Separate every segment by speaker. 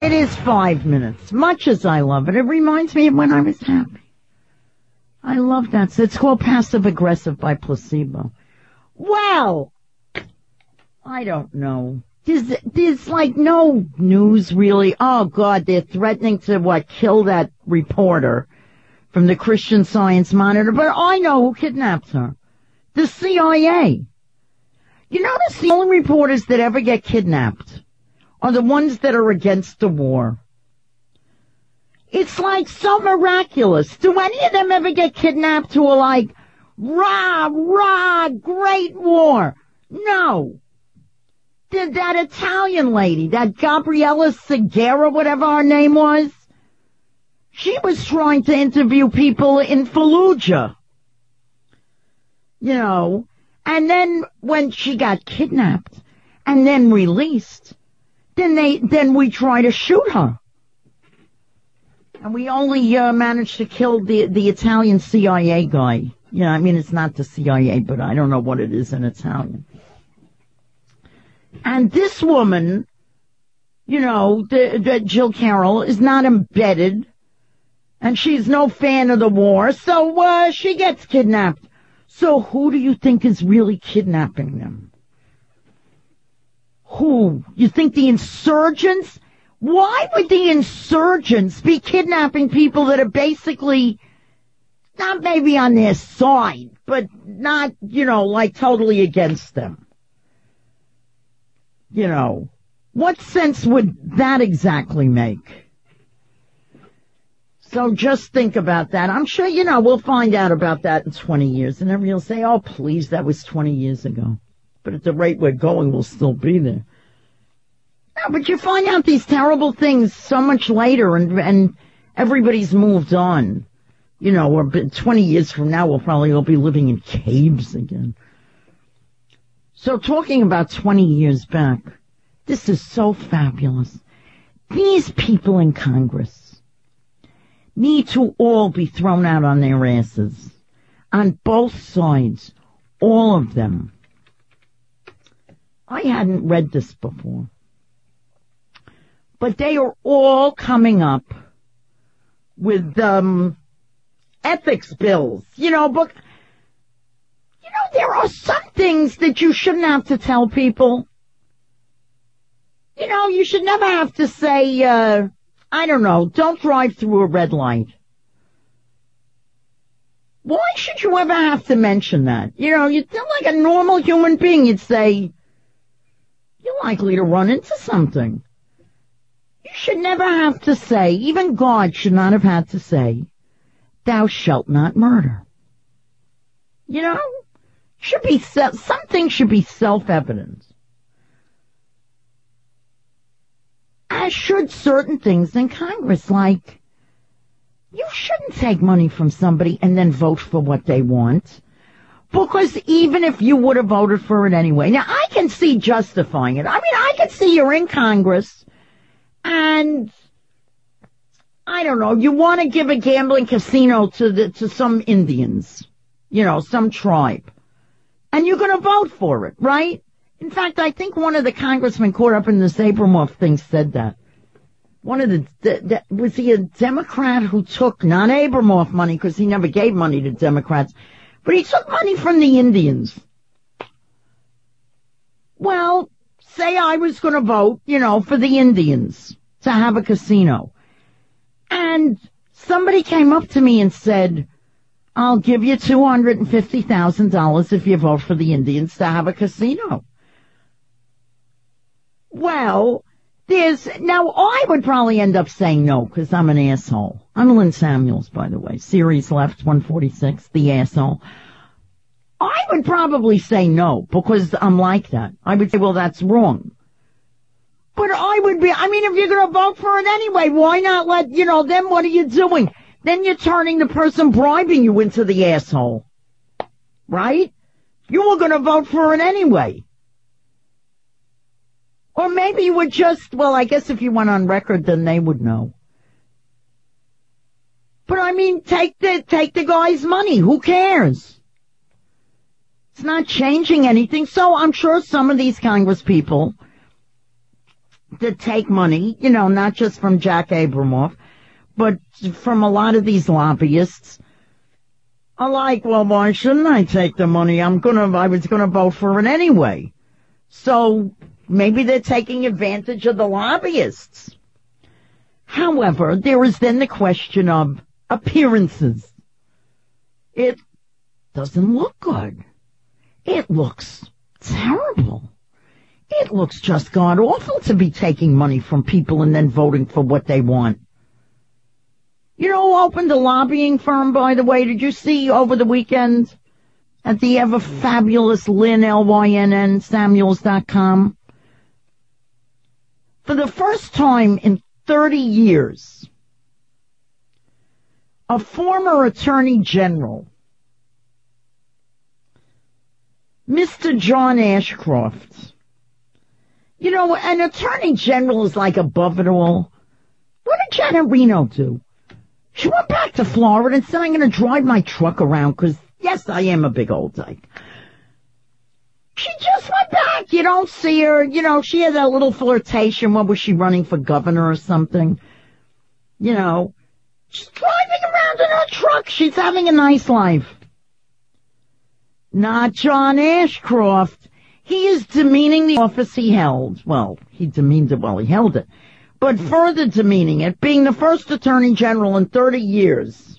Speaker 1: It is 5 minutes. Much as I love it, it reminds me of when I was happy. I love that. So it's called Passive Aggressive by Placebo. Well, I don't know. There's like no news really. Oh God, they're threatening to kill that reporter from the Christian Science Monitor. But I know who kidnapped her. The CIA. You notice the only reporters that ever get kidnapped are the ones that are against the war. It's like so miraculous. Do any of them ever get kidnapped who are like, rah, rah, great war? No. That Italian lady, that Gabriella Segura, whatever her name was, she was trying to interview people in Fallujah. You know, and then when she got kidnapped and then released, then we try to shoot her. And we only managed to kill the Italian CIA guy. You know, I mean, it's not the CIA, but I don't know what it is in Italian. And this woman, you know, Jill Carroll, is not embedded, and she's no fan of the war, so she gets kidnapped. So who do you think is really kidnapping them? Who? You think the insurgents? Why would the insurgents be kidnapping people that are basically not maybe on their side, but not, you know, like totally against them? You know, what sense would that exactly make? So just think about that. I'm sure, you know, we'll find out about that in 20 years. And everybody will say, oh, please, that was 20 years ago. But at the rate we're going, we'll still be there. No, but you find out these terrible things so much later, and everybody's moved on. You know, or 20 years from now, we'll probably all be living in caves again. So talking about 20 years back, this is so fabulous. These people in Congress need to all be thrown out on their asses. On both sides. All of them. I hadn't read this before. But they are all coming up with ethics bills. You know, but you know, there are some things that you shouldn't have to tell people. You know, you should never have to say, I don't know, don't drive through a red light. Why should you ever have to mention that? You know, you'd feel like a normal human being. You'd say, you're likely to run into something. You should never have to say, even God should not have had to say, thou shalt not murder. You know, some things should be self-evident. As should certain things in Congress, like, you shouldn't take money from somebody and then vote for what they want. Because even if you would have voted for it anyway. Now, I can see justifying it. I mean, I can see you're in Congress and, I don't know, you want to give a gambling casino to some Indians, you know, some tribe. And you're going to vote for it, right? In fact, I think one of the congressmen caught up in this Abramoff thing said that. One of was he a Democrat who took, not Abramoff money, because he never gave money to Democrats, but he took money from the Indians. Well, say I was going to vote, you know, for the Indians to have a casino. And somebody came up to me and said, I'll give you $250,000 if you vote for the Indians to have a casino. Well, now I would probably end up saying no, because I'm an asshole. I'm Lynn Samuels, by the way. Series left, 146, the asshole. I would probably say no, because I'm like that. I would say, well, that's wrong. But if you're going to vote for it anyway, why not then what are you doing? Then you're turning the person bribing you into the asshole. Right? You were going to vote for it anyway. Or maybe you would just, well, I guess if you went on record, then they would know. But I mean, take the guy's money. Who cares? It's not changing anything. So I'm sure some of these Congress people that take money, not just from Jack Abramoff, but from a lot of these lobbyists, are like, well, why shouldn't I take the money? I was gonna vote for it anyway. So maybe they're taking advantage of the lobbyists. However, there is then the question of appearances. It doesn't look good. It looks terrible. It looks just god-awful to be taking money from people and then voting for what they want. You know who opened a lobbying firm, by the way? Did you see over the weekend at the ever-fabulous Lynn, L-Y-N-N, Samuels.com? For the first time in 30 years, a former attorney general, Mr. John Ashcroft. An attorney general is like above it all. What did Janet Reno do? She went back to Florida and said, I'm going to drive my truck around because, yes, I am a big old dyke. She just went back. You don't see her. She had that little flirtation. What was she, running for governor or something? She's driving around in her truck. She's having a nice life. Not John Ashcroft. He is demeaning the office he held. Well, he demeaned it while he held it. But further demeaning it, being the first attorney general in 30 years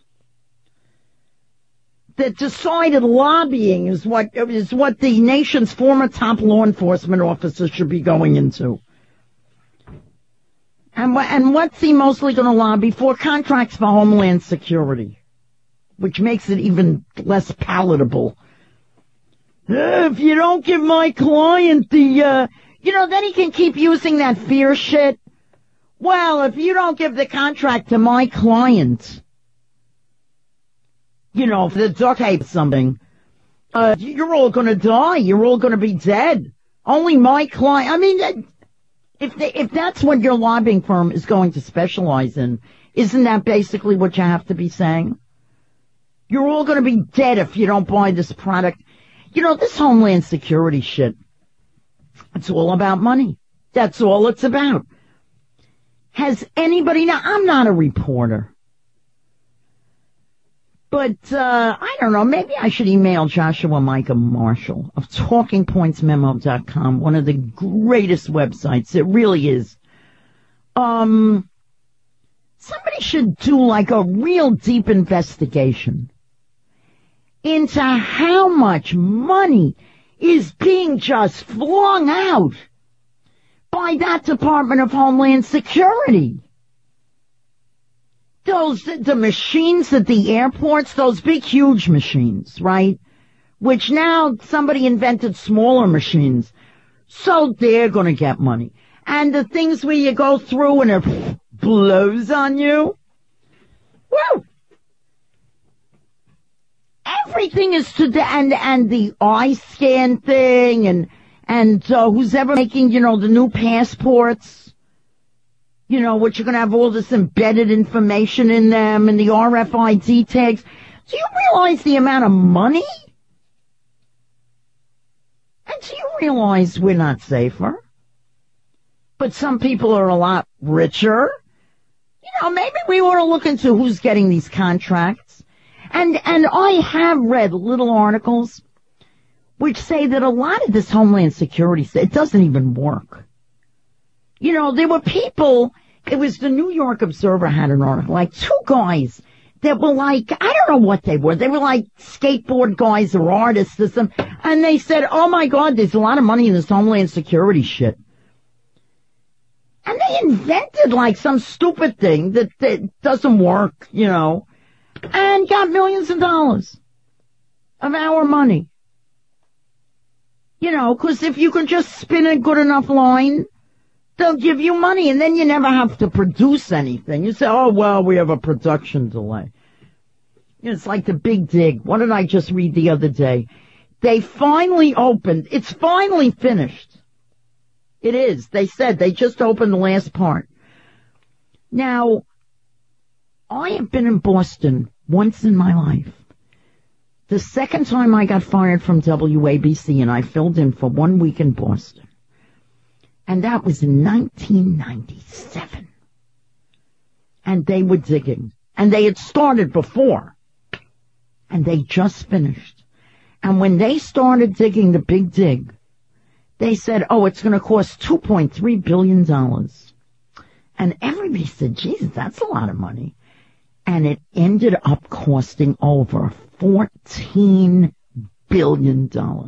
Speaker 1: that decided lobbying is what the nation's former top law enforcement officers should be going into. And what's he mostly going to lobby for? Contracts for Homeland Security, which makes it even less palatable. If you don't give my client then he can keep using that fear shit. Well, if you don't give the contract to my client, if the duck hates something, you're all going to die. You're all going to be dead. Only my client. I mean, if that's what your lobbying firm is going to specialize in, isn't that basically what you have to be saying? You're all going to be dead if you don't buy this product. This Homeland Security shit, it's all about money. That's all it's about. Has anybody, now I'm not a reporter, but I don't know, maybe I should email Joshua Micah Marshall of TalkingPointsMemo.com, one of the greatest websites. It really is. Somebody should do like a real deep investigation into how much money is being just flung out by that Department of Homeland Security. The machines at the airports, those big, huge machines, right? Which now somebody invented smaller machines. So they're going to get money. And the things where you go through and it blows on you. Woo! Everything is and the eye scan thing and who's ever making, the new passports, which are going to have all this embedded information in them and the RFID tags. Do you realize the amount of money? And do you realize we're not safer? But some people are a lot richer. Maybe we ought to look into who's getting these contracts. And I have read little articles which say that a lot of this Homeland Security, it doesn't even work. There were people, it was the New York Observer had an article, like two guys that were like, I don't know what they were. They were like skateboard guys or artists or something. And they said, oh my God, there's a lot of money in this Homeland Security shit. And they invented like some stupid thing that doesn't work, and got millions of dollars of our money. Because if you can just spin a good enough line, they'll give you money, and then you never have to produce anything. You say, oh, well, we have a production delay. It's like the Big Dig. What did I just read the other day? They finally opened. It's finally finished. It is. They said they just opened the last part. Now, I have been in Boston once in my life. The second time I got fired from WABC and I filled in for 1 week in Boston. And that was in 1997. And they were digging. And they had started before. And they just finished. And when they started digging the big dig, they said, oh, it's going to cost $2.3 billion. And everybody said, Jesus, that's a lot of money. And it ended up costing over $14 billion.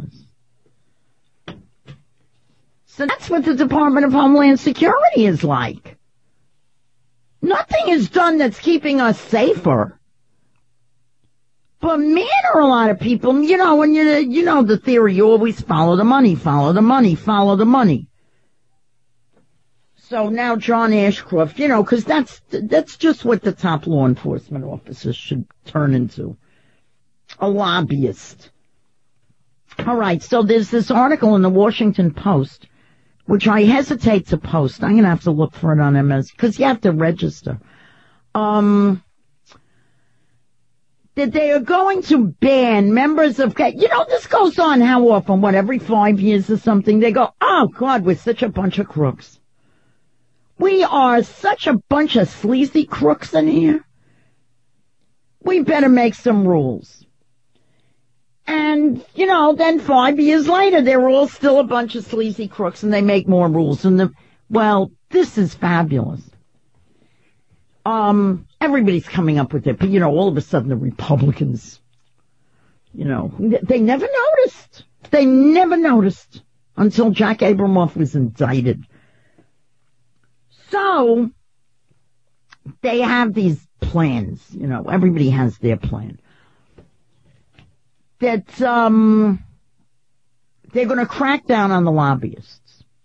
Speaker 1: So that's what the Department of Homeland Security is like. Nothing is done that's keeping us safer. But man, are a lot of people, you know, when you know the theory, you always follow the money, follow the money, follow the money. So now John Ashcroft, you know, because that's just what the top law enforcement officers should turn into. A lobbyist. All right, so there's this article in the Washington Post, which I hesitate to post. I'm going to have to look for it on MS, because you have to register. That they are going to ban members of, you know, this goes on how often, what, every 5 years or something, they go, oh God, we're such a bunch of crooks. We are such a bunch of sleazy crooks in here. We better make some rules. And, you know, then 5 years later, they're all still a bunch of sleazy crooks and they make more rules. And well, this is fabulous. Everybody's coming up with it, but you know, all of a sudden the Republicans, you know, they never noticed. They never noticed until Jack Abramoff was indicted. So, they have these plans, you know, everybody has their plan. That, they're gonna crack down on the lobbyists.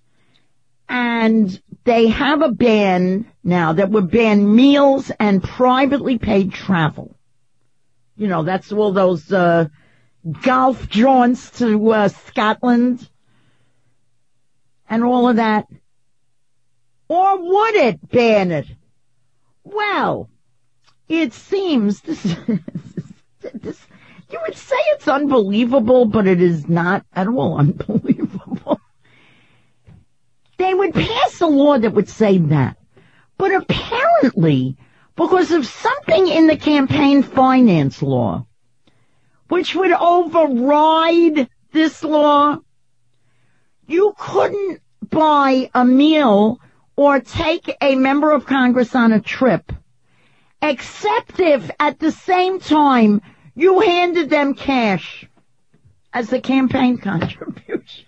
Speaker 1: And they have a ban now that would ban meals and privately paid travel. You know, that's all those golf jaunts to Scotland and all of that. Or would it ban it? Well, it seems this you would say it's unbelievable, but it is not at all unbelievable. They would pass a law that would say that. But apparently, because of something in the campaign finance law, which would override this law, you couldn't buy a meal or take a member of Congress on a trip, except if at the same time you handed them cash as a campaign contribution.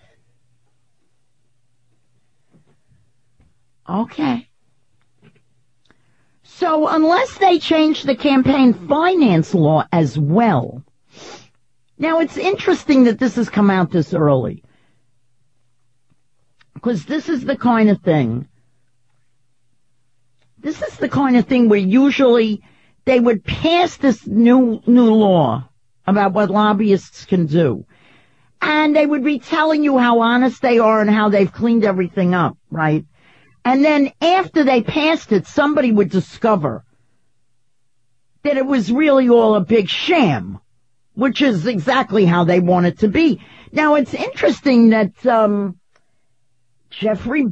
Speaker 1: Okay. So unless they change the campaign finance law as well. Now it's interesting that this has come out this early. Because this is the kind of thing. This is the kind of thing where usually they would pass this new law about what lobbyists can do. And they would be telling you how honest they are and how they've cleaned everything up, right? And then after they passed it, somebody would discover that it was really all a big sham, which is exactly how they want it to be. Now, it's interesting that Jeffrey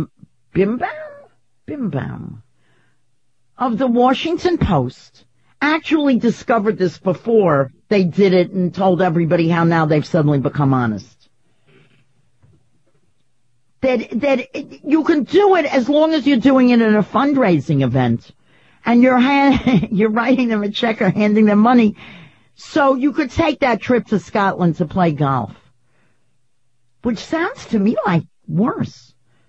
Speaker 1: Birnbaum of the Washington Post actually discovered this before they did it and told everybody how now they've suddenly become honest. That you can do it as long as you're doing it at a fundraising event and you're writing them a check or handing them money. So you could take that trip to Scotland to play golf, which sounds to me like worse.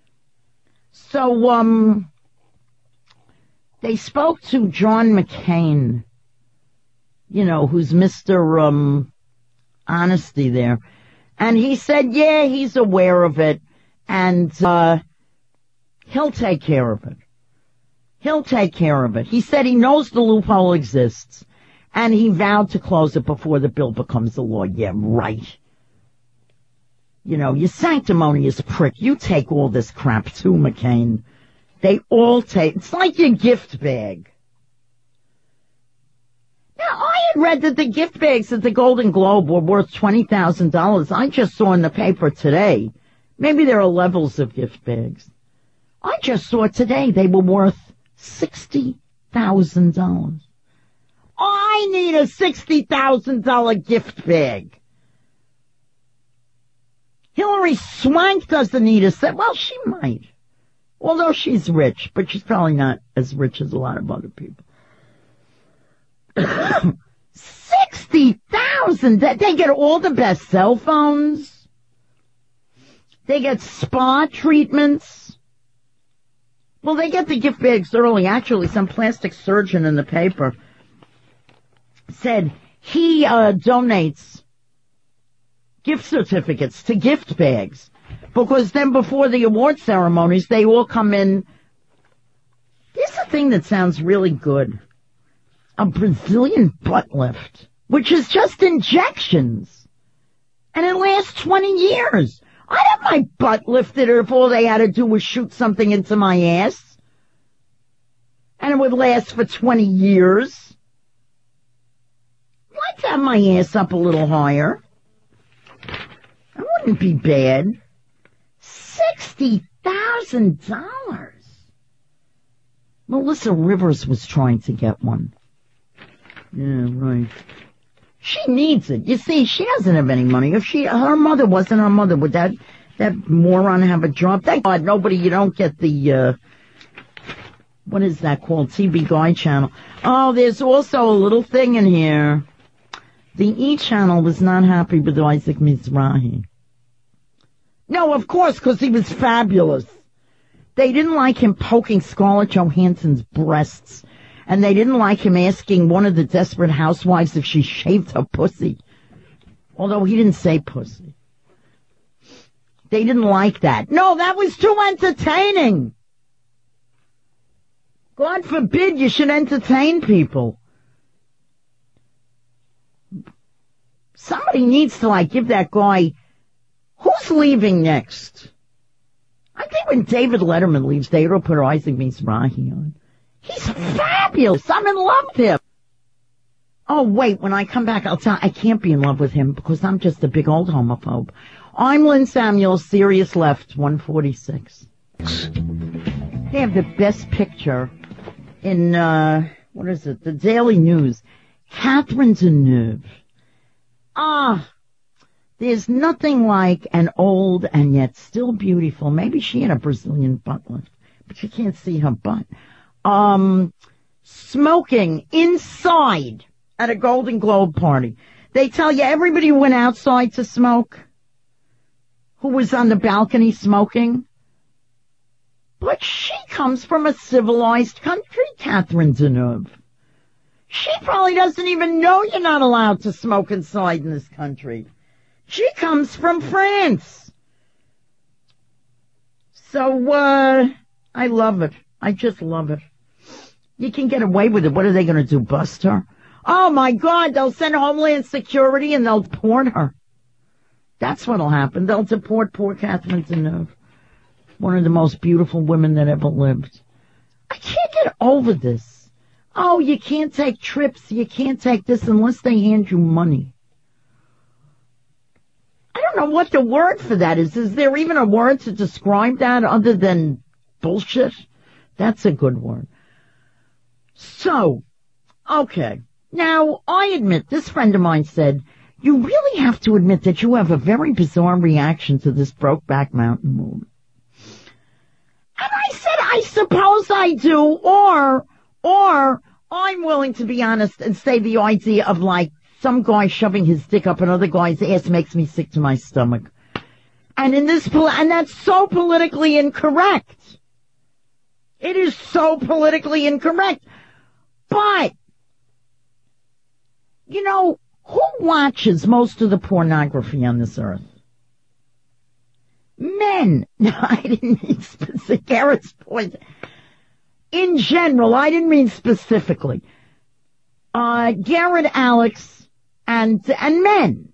Speaker 1: So, they spoke to John McCain, you know, who's Mr. Honesty there. And he said, yeah, he's aware of it. And he'll take care of it. He'll take care of it. He said he knows the loophole exists, and he vowed to close it before the bill becomes a law. Yeah, right. You know, you sanctimonious prick. You take all this crap too, McCain. They all take. It's like your gift bag. Now, I had read that the gift bags at the Golden Globe were worth $20,000. I just saw in the paper today Maybe there are levels of gift bags. I just saw today they were worth $60,000. I need a $60,000 gift bag. Hillary Swank doesn't need a set. Well, she might. Although she's rich, but she's probably not as rich as a lot of other people. 60,000! They get all the best cell phones. They get spa treatments. Well, they get the gift bags early. Actually, some plastic surgeon in the paper said he donates gift certificates to gift bags because then before the award ceremonies, they all come in. Here's a thing that sounds really good. A Brazilian butt lift, which is just injections. And it lasts 20 years. I'd have my butt lifted if all they had to do was shoot something into my ass. And it would last for 20 years. I'd like to have my ass up a little higher. That wouldn't be bad. $60,000. Melissa Rivers was trying to get one. Yeah, right. She needs it. You see, she doesn't have any money. If her mother wasn't her mother, would that moron have a job? Thank God you don't get the, what is that called? TV Guide channel. Oh, there's also a little thing in here. The E channel was not happy with Isaac Mizrahi. No, of course, because he was fabulous. They didn't like him poking Scarlett Johansson's breasts. And they didn't like him asking one of the Desperate Housewives if she shaved her pussy. Although he didn't say pussy. They didn't like that. No, that was too entertaining. God forbid you should entertain people. Somebody needs to, give that guy... Who's leaving next? I think when David Letterman leaves, they will put Isaac Mizrahi on. He's fabulous. I'm in love with him. Oh, wait, when I come back, I'll tell I can't be in love with him because I'm just a big old homophobe. I'm Lynn Samuels, Sirius Left, 146. They have the best picture in, what is it, the Daily News. Catherine Deneuve. There's nothing like an old and yet still beautiful, maybe she had a Brazilian butt lift, but you can't see her butt. Smoking inside at a Golden Globe party. They tell you everybody went outside to smoke who was on the balcony smoking. But she comes from a civilized country, Catherine Deneuve. She probably doesn't even know you're not allowed to smoke inside in this country. She comes from France. So, I love it. I just love it. You can get away with it. What are they going to do, bust her? Oh, my God, they'll send Homeland Security and they'll deport her. That's what'll happen. They'll deport poor Catherine Deneuve, one of the most beautiful women that ever lived. I can't get over this. Oh, you can't take trips. You can't take this unless they hand you money. I don't know what the word for that is. Is there even a word to describe that other than bullshit? That's a good word. So, okay. Now, I admit, this friend of mine said, you really have to admit that you have a very bizarre reaction to this Brokeback Mountain movie. And I said, I suppose I do, or I'm willing to be honest and say the idea of some guy shoving his dick up another guy's ass makes me sick to my stomach. And and that's so politically incorrect. It is so politically incorrect. But, who watches most of the pornography on this earth? Men. No, I didn't mean specific. Garrett's point. In general, I didn't mean specifically. Garrett, Alex, and men.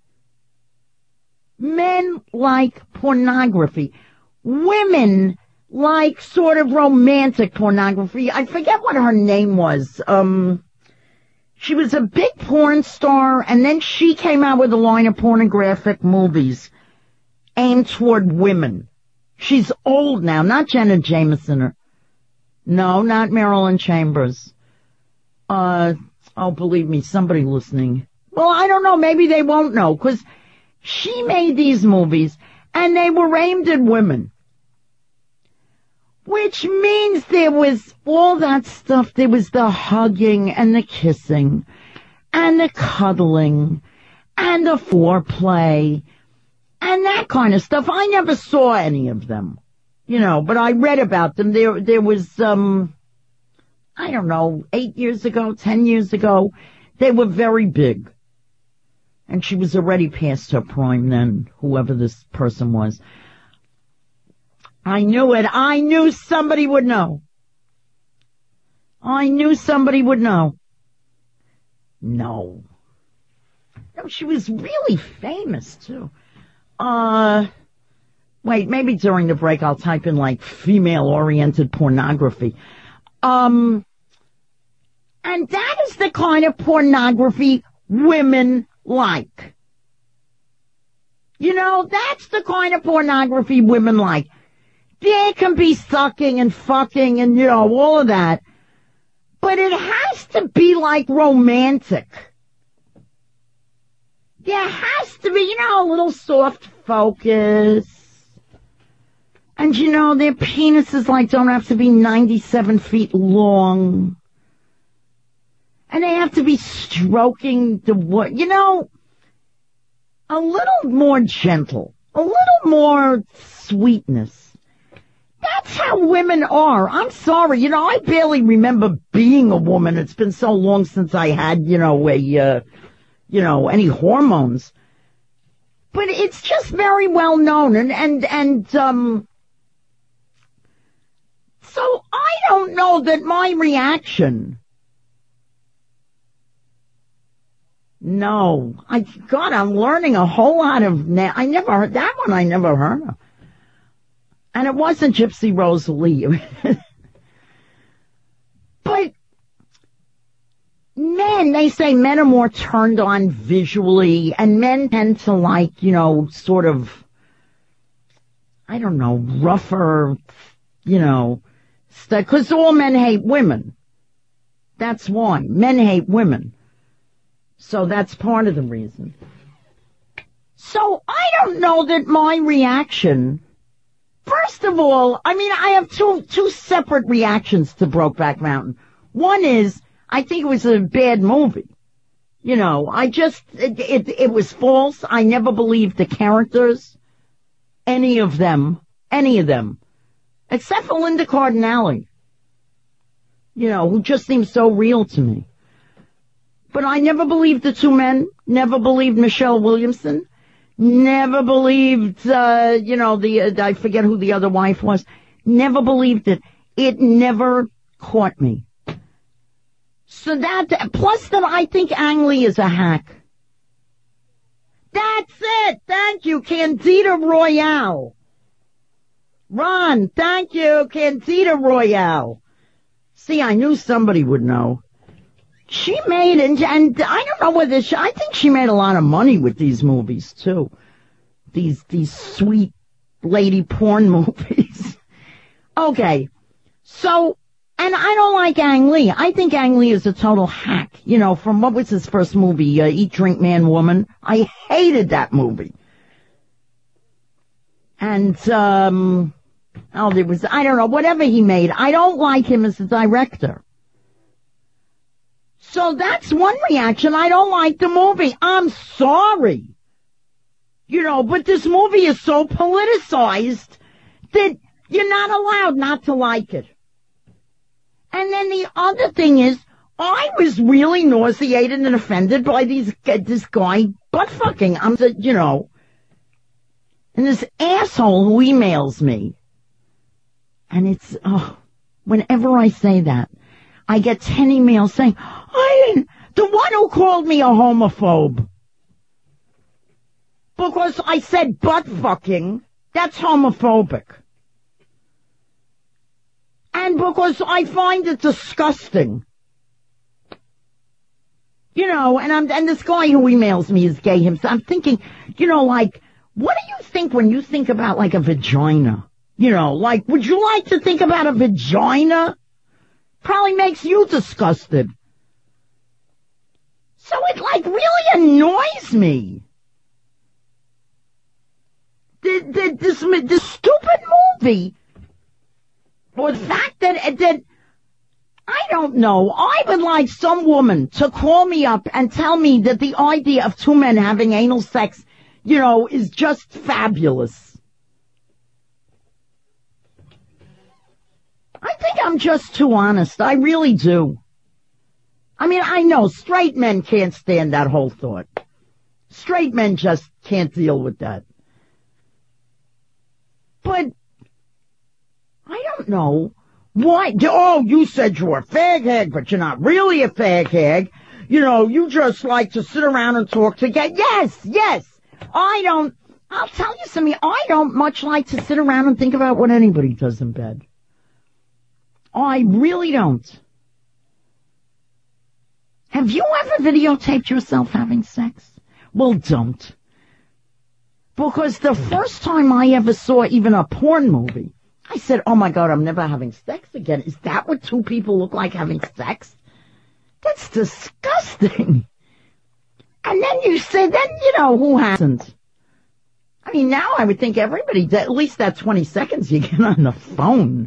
Speaker 1: Men like pornography. Women like sort of romantic pornography. I forget what her name was. She was a big porn star, and then she came out with a line of pornographic movies aimed toward women. She's old now, not Jenna Jameson. No, not Marilyn Chambers. Believe me, somebody listening. Well, I don't know, maybe they won't know, because she made these movies, and they were aimed at women. Which means there was all that stuff. There was the hugging and the kissing and the cuddling and the foreplay and that kind of stuff. I never saw any of them, but I read about them. There was, I don't know, 8 years ago, 10 years ago, they were very big. And she was already past her prime then, whoever this person was. I knew it. I knew somebody would know. No. No, she was really famous, too. Wait, maybe during the break I'll type in, like, female-oriented pornography. And that is the kind of pornography women like. That's the kind of pornography women like. There can be sucking and fucking and, all of that. But it has to be, like, romantic. There has to be, a little soft focus. And, their penises, like, don't have to be 97 feet long. And they have to be stroking the wood. A little more gentle. A little more sweetness. That's how women are. I'm sorry. I barely remember being a woman. It's been so long since I had, any hormones. But it's just very well known. So I don't know that my reaction. No. I'm learning a whole lot of, I never heard that one. I never heard of. And it wasn't Gypsy Rose Lee. But men, they say men are more turned on visually, and men tend to like, sort of, I don't know, rougher, stuff. Because all men hate women. That's why. Men hate women. So that's part of the reason. So I don't know that my reaction... First of all, I have two separate reactions to Brokeback Mountain. One is, I think it was a bad movie. It was false. I never believed the characters. Any of them. Except for Linda Cardinale. Who just seems so real to me. But I never believed the two men. Never believed Michelle Williamson. Never believed, I forget who the other wife was. Never believed it. It never caught me. So plus that I think Ang Lee is a hack. That's it. Thank you, Candida Royale. Ron, thank you, Candida Royale. See, I knew somebody would know. She made, and I don't know whether I think she made a lot of money with these movies, too. These sweet lady porn movies. Okay. So, and I don't like Ang Lee. I think Ang Lee is a total hack. From what was his first movie, Eat, Drink, Man, Woman? I hated that movie. And, there was, I don't know, whatever he made. I don't like him as a director. So that's one reaction. I don't like the movie. I'm sorry. But this movie is so politicized that you're not allowed not to like it. And then the other thing is, I was really nauseated and offended by this guy butt fucking. And this asshole who emails me. And it's, whenever I say that, I get 10 emails saying, the one who called me a homophobe. Because I said butt fucking, that's homophobic. And because I find it disgusting. And this guy who emails me is gay himself. I'm thinking, what do you think when you think about like a vagina? Like, would you like to think about a vagina? Probably makes you disgusted. So it, really annoys me. This stupid movie, or the fact that, I don't know, I would like some woman to call me up and tell me that the idea of two men having anal sex, is just fabulous. I think I'm just too honest. I really do. I mean, I know straight men can't stand that whole thought. Straight men just can't deal with that. But I don't know. Why? Oh, you said you're a fag hag, but you're not really a fag hag. You just like to sit around and talk to get. Yes. I'll tell you something. I don't much like to sit around and think about what anybody does in bed. I really don't. Have you ever videotaped yourself having sex? Well, don't. Because the first time I ever saw even a porn movie, I said, oh my God, I'm never having sex again. Is that what two people look like having sex? That's disgusting. And then you say, who hasn't? I mean, now I would think everybody, at least that 20 seconds you get on the phone.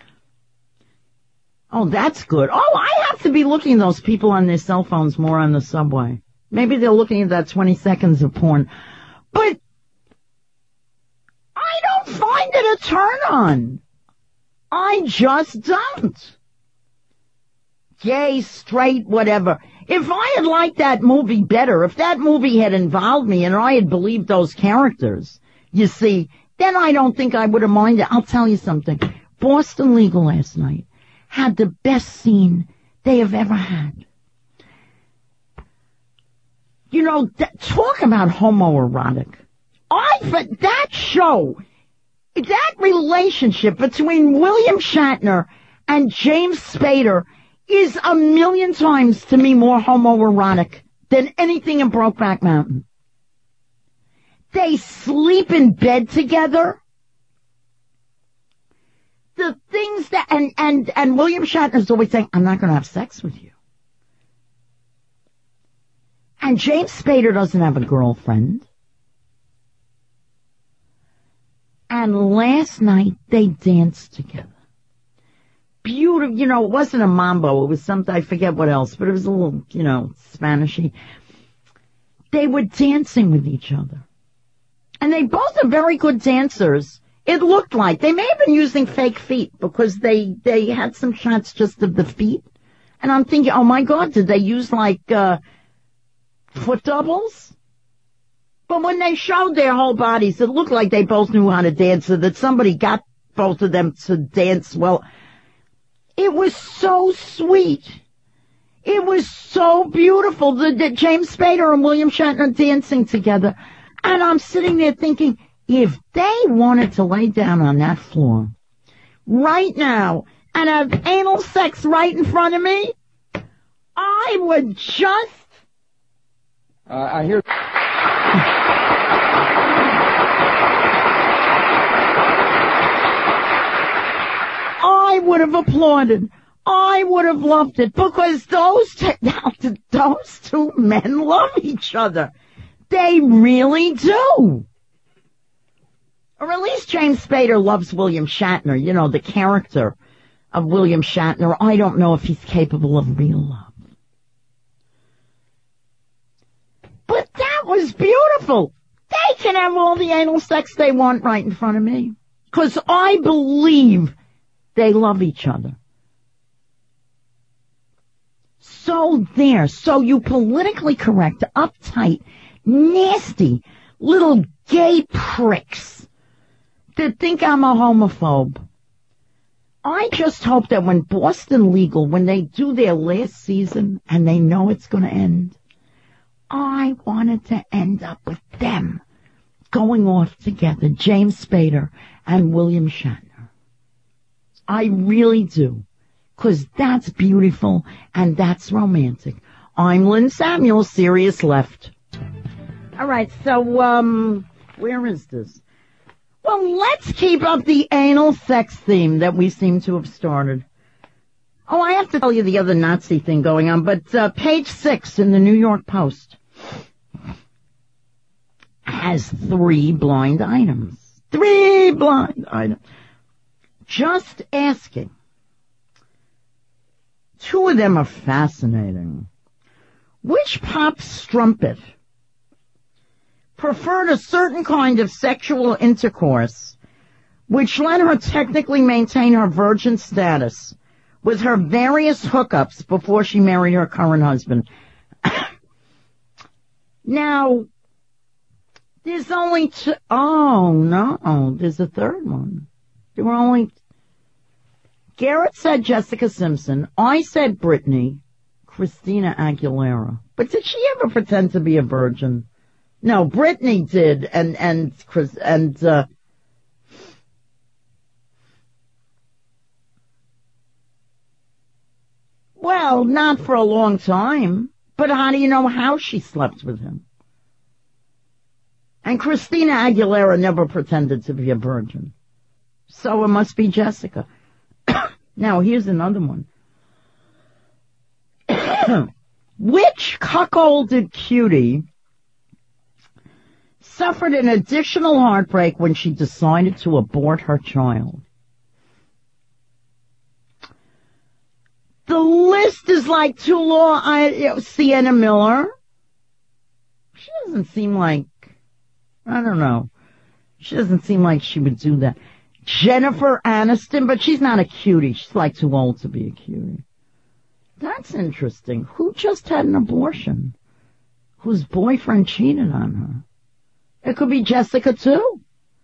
Speaker 1: Oh, that's good. Oh, I have to be looking at those people on their cell phones more on the subway. Maybe they're looking at that 20 seconds of porn. But I don't find it a turn on. I just don't. Gay, straight, whatever. If I had liked that movie better, if that movie had involved me and I had believed those characters, you see, then I don't think I would have minded. I'll tell you something. Boston Legal last night had the best scene they have ever had. Talk about homoerotic. That show, that relationship between William Shatner and James Spader is a million times to me more homoerotic than anything in Brokeback Mountain. They sleep in bed together. The things that, and William Shatner's always saying, I'm not going to have sex with you. And James Spader doesn't have a girlfriend. And last night they danced together. Beautiful, it wasn't a mambo, it was something, I forget what else, but it was a little, Spanishy. They were dancing with each other. And they both are very good dancers. It looked like. They may have been using fake feet because they had some shots just of the feet. And I'm thinking, oh my God, did they use foot doubles? But when they showed their whole bodies, it looked like they both knew how to dance, so that somebody got both of them to dance well. It was so sweet. It was so beautiful that James Spader and William Shatner dancing together. And I'm sitting there thinking, if they wanted to lay down on that floor right now and have anal sex right in front of me, I would just...
Speaker 2: I hear...
Speaker 1: I would have applauded. I would have loved it because those two men love each other. They really do. Or at least James Spader loves William Shatner, the character of William Shatner. I don't know if he's capable of real love. But that was beautiful. They can have all the anal sex they want right in front of me. Because I believe they love each other. So there. So you politically correct, uptight, nasty, little gay pricks that think I'm a homophobe. I just hope that when Boston Legal, when they do their last season and they know it's going to end, I wanted to end up with them going off together, James Spader and William Shatner. I really do. 'Cause that's beautiful and that's romantic. I'm Lynn Samuel, Sirius Left. All right, so, where is this? Well, let's keep up the anal sex theme that we seem to have started. Oh, I have to tell you the other Nazi thing going on, but page 6 in the New York Post has 3 blind items. 3 blind items. Just asking. 2 of them are fascinating. Which pop strumpet preferred a certain kind of sexual intercourse which let her technically maintain her virgin status with her various hookups before she married her current husband? Now, there's only two. Oh, no, there's a third one. There were only... Garrett said Jessica Simpson. I said Britney. Christina Aguilera. But did she ever pretend to be a virgin? No, Britney did, well, not for a long time. But how do you know how she slept with him? And Christina Aguilera never pretended to be a virgin. So it must be Jessica. Now, here's another one. Which cuckolded cutie suffered an additional heartbreak when she decided to abort her child? The list is like too long. Sienna Miller. She doesn't seem like, I don't know. She doesn't seem like she would do that. Jennifer Aniston, but she's not a cutie. She's like too old to be a cutie. That's interesting. Who just had an abortion? Whose boyfriend cheated on her? It could be Jessica too.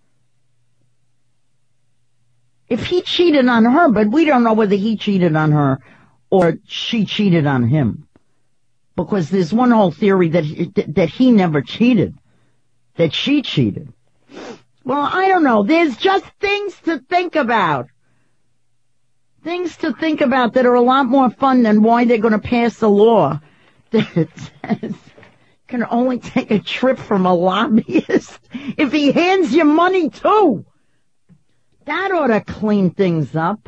Speaker 1: If he cheated on her, but we don't know whether he cheated on her or she cheated on him. Because there's one whole theory that he never cheated. That she cheated. Well, I don't know. There's just things to think about. Things to think about that are a lot more fun than why they're going to pass a law that says can only take a trip from a lobbyist if he hands you money too. That ought to clean things up.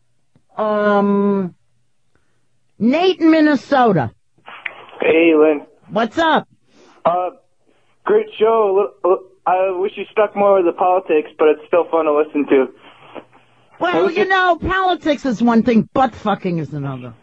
Speaker 1: Nate in Minnesota.
Speaker 3: Hey, Lynn.
Speaker 1: What's up?
Speaker 3: Great show. I wish you stuck more with the politics, but it's still fun to listen to.
Speaker 1: Well, you know, politics is one thing, butt fucking is another.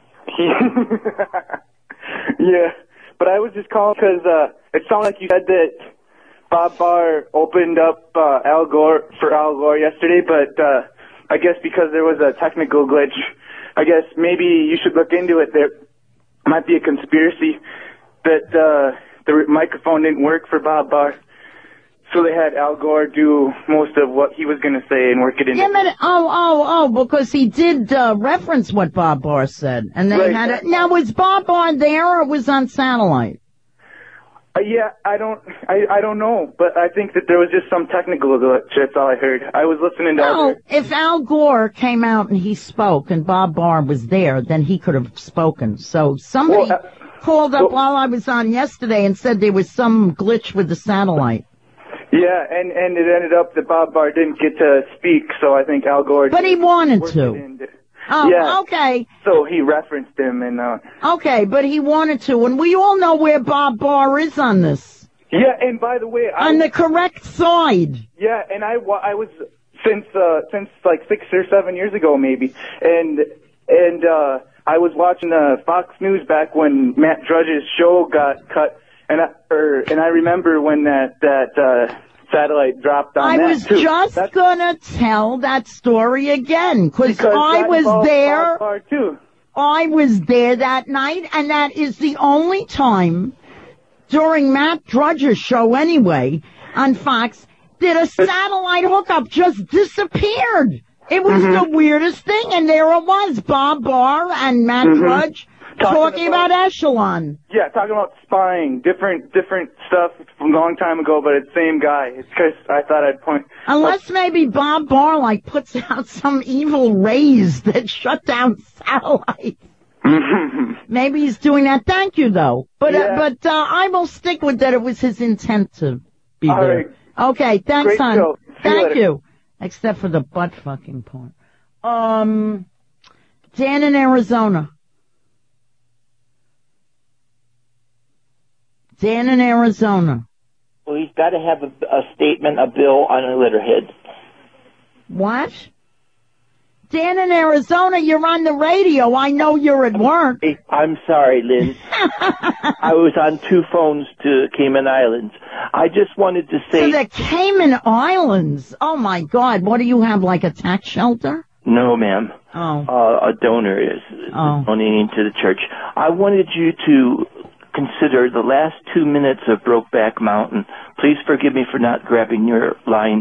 Speaker 3: Yeah, but I was just calling because it sounded like you said that Bob Barr opened up Al Gore yesterday, but I guess because there was a technical glitch, I guess maybe you should look into it. There might be a conspiracy that the microphone didn't work for Bob Barr. So they had Al Gore do most of what he was going to say and work it in.
Speaker 1: Because he did reference what Bob Barr said. And they had it. Now, was Bob Barr there or was on satellite?
Speaker 3: Yeah, I don't know. But I think that there was just some technical glitch. That's all I heard. I was listening to other...
Speaker 1: If Al Gore came out and he spoke and Bob Barr was there, then he could have spoken. So somebody called up while I was on yesterday and said there was some glitch with the satellite.
Speaker 3: Yeah, and it ended up that Bob Barr didn't get to speak, so I think Al Gore...
Speaker 1: But he wanted to.
Speaker 3: Yeah.
Speaker 1: Okay.
Speaker 3: So he referenced him and...
Speaker 1: Okay, but he wanted to, and we all know where Bob Barr is on this.
Speaker 3: Yeah, and by the way...
Speaker 1: On the correct side.
Speaker 3: Yeah, and I was... Since like 6 or 7 years ago, maybe, and I was watching Fox News back when Matt Drudge's show got cut. And I remember when that satellite dropped on that.
Speaker 1: I was just gonna tell that story again, because I was there. I was there that night, and that is the only time during Matt Drudge's show anyway on Fox that a satellite hookup just disappeared. It was the weirdest thing, and there it was, Bob Barr and Matt Drudge. Talking about Echelon.
Speaker 3: Yeah, talking about spying. Different stuff from a long time ago, but it's the same guy. It's because I thought I'd point...
Speaker 1: Unless maybe Bob Barr, puts out some evil rays that shut down satellites. Maybe he's doing that. Thank you, though. But I will stick with that it was his intent to be there.
Speaker 3: Right.
Speaker 1: Okay, thanks,
Speaker 3: Great
Speaker 1: hon.
Speaker 3: Show.
Speaker 1: Thank you. Except for the butt fucking part. Dan in Arizona. Dan in Arizona.
Speaker 4: Well, he's got to have a statement, a bill on a letterhead.
Speaker 1: What? Dan in Arizona, you're on the radio. I know you're at work.
Speaker 4: Hey, I'm sorry, Lynn. I was on 2 phones to Cayman Islands. I just wanted to say...
Speaker 1: To the Cayman Islands? Oh, my God. What do you have, like a tax shelter?
Speaker 4: No, ma'am.
Speaker 1: Oh.
Speaker 4: A donor is donating to the church. I wanted you to consider the last 2 minutes of Brokeback Mountain. Please forgive me for not grabbing your line.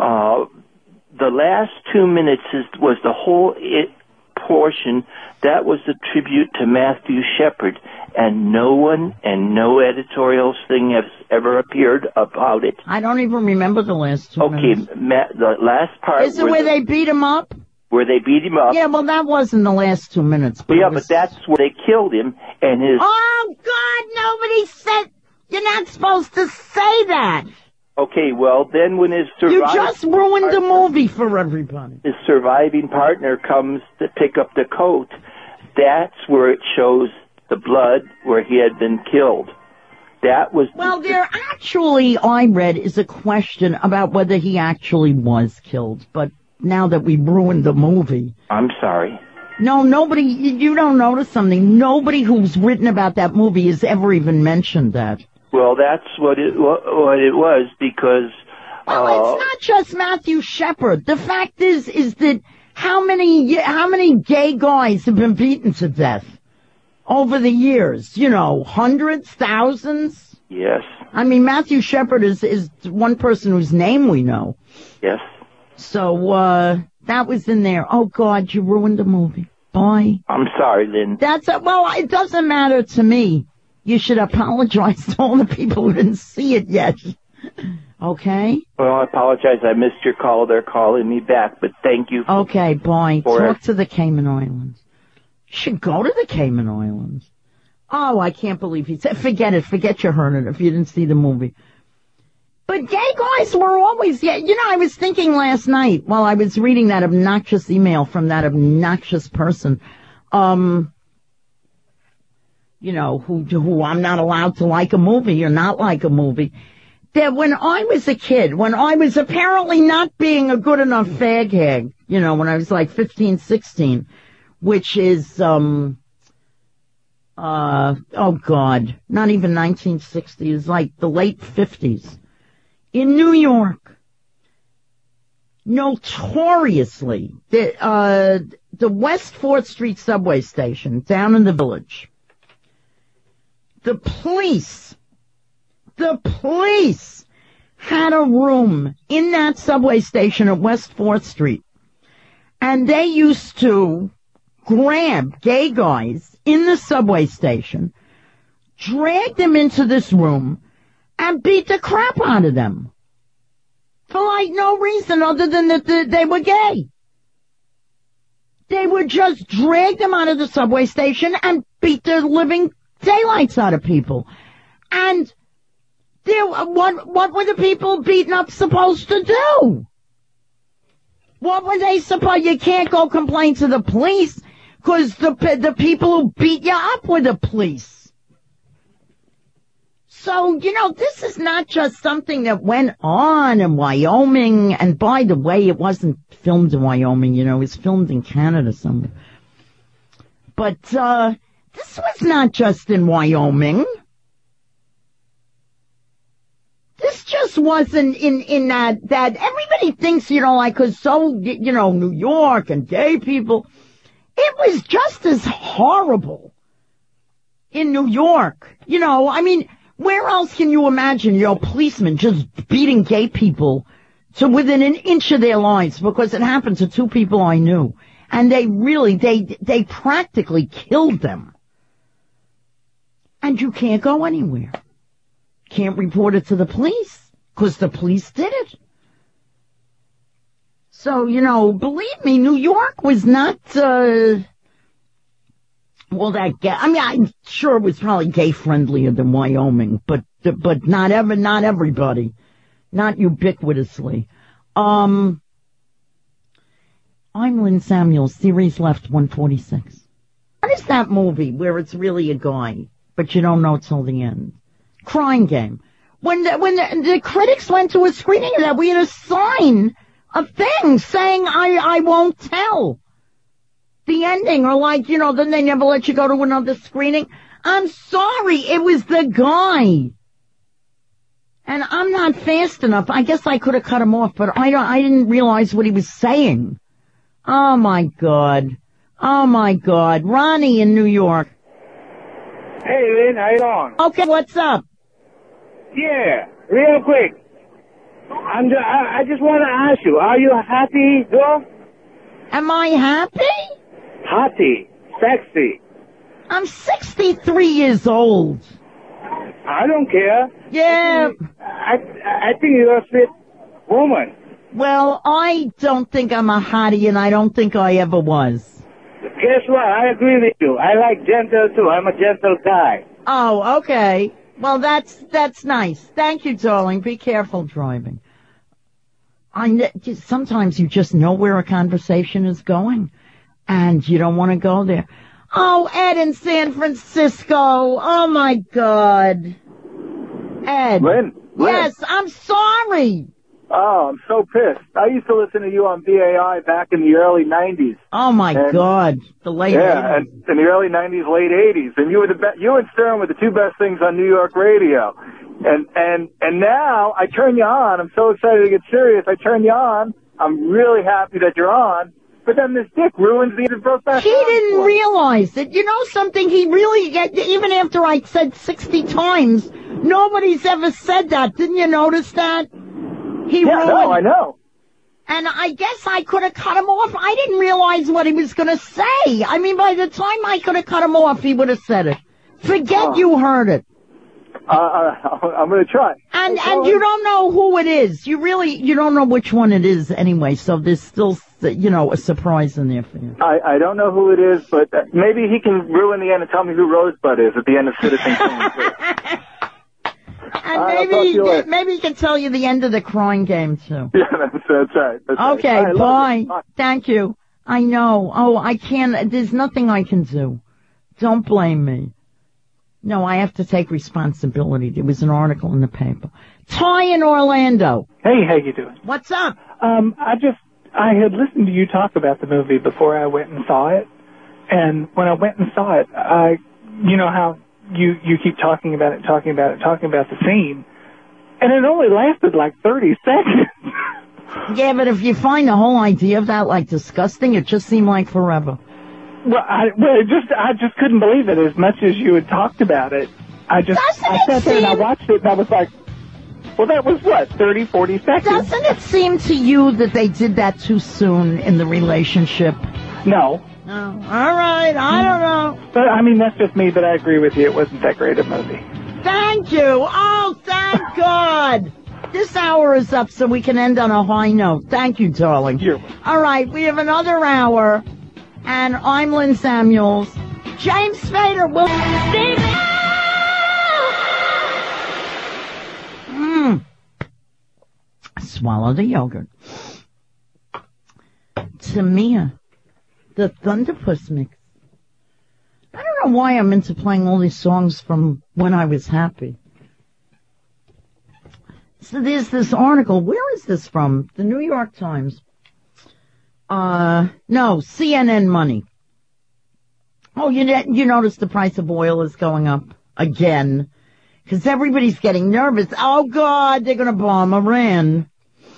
Speaker 4: The last 2 minutes was the whole portion. That was a tribute to Matthew Shepard, and no one and no editorial thing has ever appeared about it.
Speaker 1: I don't even remember the last 2 minutes.
Speaker 4: Okay, the last part...
Speaker 1: Is it where they beat him up?
Speaker 4: Where they beat him up.
Speaker 1: Yeah, well, that wasn't the last 2 minutes. But
Speaker 4: yeah, but that's where they killed him, and his...
Speaker 1: Oh, God, nobody said... You're not supposed to say that.
Speaker 4: Okay, well, then when his surviving...
Speaker 1: You just ruined the movie for everybody.
Speaker 4: His surviving partner comes to pick up the coat. That's where it shows the blood where he had been killed. That was...
Speaker 1: Well, there actually, I read, is a question about whether he actually was killed. But now that we ruined the movie...
Speaker 4: I'm sorry.
Speaker 1: No, nobody... You don't notice something. Nobody who's written about that movie has ever even mentioned that.
Speaker 4: Well, that's what it was, because...
Speaker 1: Well, it's not just Matthew Shepard. The fact is that how many gay guys have been beaten to death over the years? You know, hundreds, thousands?
Speaker 4: Yes.
Speaker 1: I mean, Matthew Shepard is one person whose name we know.
Speaker 4: Yes.
Speaker 1: So, that was in there. Oh, God, you ruined the movie. Bye.
Speaker 4: I'm sorry, Lynn.
Speaker 1: Well, it doesn't matter to me. You should apologize to all the people who didn't see it yet. Okay?
Speaker 4: Well, I apologize. I missed your call. They're calling me back, but thank you.
Speaker 1: Okay, bye. Talk to the Cayman Islands. You should go to the Cayman Islands. Oh, I can't believe he said, forget it. Forget you heard it if you didn't see the movie. But gay guys were always, I was thinking last night while I was reading that obnoxious email from that obnoxious person, who I'm not allowed to like a movie or not like a movie, that when I was a kid, when I was apparently not being a good enough fag hag, when I was like 15, 16, which is, oh God, not even 1960s, it's like the late 50s. In New York, notoriously, the West 4th Street subway station down in the Village, the police had a room in that subway station at West 4th Street, and they used to grab gay guys in the subway station, drag them into this room, and beat the crap out of them. For like no reason other than that they were gay. They would just drag them out of the subway station and beat the living daylights out of people. And what were the people beaten up supposed to do? What were they supposed... You can't go complain to the police because the people who beat you up were the police. So, this is not just something that went on in Wyoming. And by the way, it wasn't filmed in Wyoming, it was filmed in Canada somewhere. But, this was not just in Wyoming. This just wasn't in that everybody thinks, cause New York and gay people. It was just as horrible in New York. Where else can you imagine, policemen just beating gay people to within an inch of their lives? Because it happened to 2 people I knew. And they practically killed them. And you can't go anywhere. Can't report it to the police, because the police did it. So, believe me, New York was not, I'm sure it was probably gay friendlier than Wyoming, but not everybody, not ubiquitously. I'm Lynn Samuels, series left 146. What is that movie where it's really a guy, but you don't know till the end? Crying Game. When the critics went to a screening of that, we had a sign, a thing saying, I won't tell the ending, or like, you know, then they never let you go to another screening. I'm sorry, it was the guy. And I'm not fast enough. I guess I could have cut him off, but I didn't realize what he was saying. Oh my God. Oh my God. Ronnie in New York.
Speaker 5: Hey Lynn, how you doing?
Speaker 1: Okay, what's up?
Speaker 5: Yeah, real quick. I just want to ask you, are you happy, girl?
Speaker 1: Am I happy?
Speaker 5: Hottie, sexy.
Speaker 1: I'm 63 years old.
Speaker 5: I don't care.
Speaker 1: Yeah.
Speaker 5: I think you're a fit woman.
Speaker 1: Well, I don't think I'm a hottie, and I don't think I ever was.
Speaker 5: Guess what? I agree with you. I like gentle too. I'm a gentle guy.
Speaker 1: Oh, okay. Well, that's nice. Thank you, darling. Be careful driving. Sometimes you just know where a conversation is going, and you don't want to go there. Oh, Ed in San Francisco. Oh, my God. Ed.
Speaker 2: Lynn.
Speaker 1: Yes, I'm sorry.
Speaker 2: Oh, I'm so pissed. I used to listen to you on BAI back in the early 90s.
Speaker 1: Oh, my God. The late 80s.
Speaker 2: Yeah, and in the early 90s, late 80s. And you and Stern were the two best things on New York radio. And now I turn you on. I'm so excited to get serious. I turn you on. I'm really happy that you're on. But then this dick ruins the Brokeback.
Speaker 1: He didn't realize it. You know something? He really, even after I said 60 times, nobody's ever said that. Didn't you notice that?
Speaker 2: No, I know.
Speaker 1: And I guess I could have cut him off. I didn't realize what he was going to say. I mean, by the time I could have cut him off, he would have said it. Forget you heard it.
Speaker 2: I'm going to try.
Speaker 1: And you don't know who it is. You don't know which one it is anyway, so there's still, a surprise in there for you.
Speaker 2: I don't know who it is, but maybe he can ruin the end and tell me who Rosebud is at the end of Citizen Kane.
Speaker 1: And maybe he can tell you the end of the Crying Game, too.
Speaker 2: Yeah, that's right.
Speaker 1: Okay,
Speaker 2: right.
Speaker 1: bye.
Speaker 2: Bye.
Speaker 1: Thank you. I know. Oh, I can't. There's nothing I can do. Don't blame me. No, I have to take responsibility. There was an article in the paper. Ty in Orlando.
Speaker 6: Hey, how you doing?
Speaker 1: What's up?
Speaker 6: I had listened to you talk about the movie before I went and saw it. And when I went and saw it, you know how you keep talking about the scene. And it only lasted like 30 seconds.
Speaker 1: Yeah, but if you find the whole idea of that like disgusting, it just seemed like forever.
Speaker 6: Well, I just couldn't believe it as much as you had talked about it. I sat there and I watched it and I was like, well, that was what, 30, 40 seconds?
Speaker 1: Doesn't it seem to you that they did that too soon in the relationship?
Speaker 6: No.
Speaker 1: Oh, all right, I don't know.
Speaker 6: But, I mean, that's just me, but I agree with you. It wasn't that great a movie.
Speaker 1: Thank you. Oh, thank God. This hour is up so we can end on a high note. Thank you, darling.
Speaker 6: You're welcome.
Speaker 1: All right, we have another hour, and I'm Lynn Samuels. James Spader will... Swallow the yogurt. Tamia, the Thunderpuss mix. I don't know why I'm into playing all these songs from when I was happy. So there's this article. Where is this from? The New York Times. No, CNN Money. Oh, you notice the price of oil is going up again. Because everybody's getting nervous. Oh, God, they're going to bomb Iran.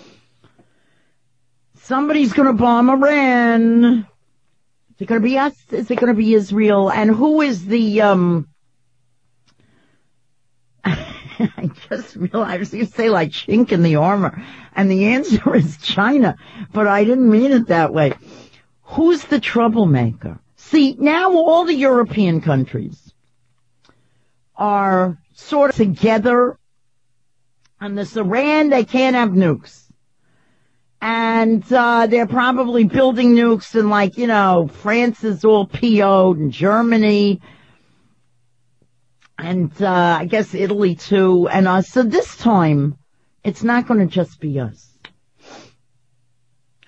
Speaker 1: Somebody's going to bomb Iran. Is it going to be us? Is it going to be Israel? And who is the, I just realized I was going to say like chink in the armor. And the answer is China. But I didn't mean it that way. Who's the troublemaker? See, now all the European countries are sort of together. And this Iran, they can't have nukes. And they're probably building nukes and France is all PO'd and Germany. And I guess Italy too. And so this time, it's not going to just be us.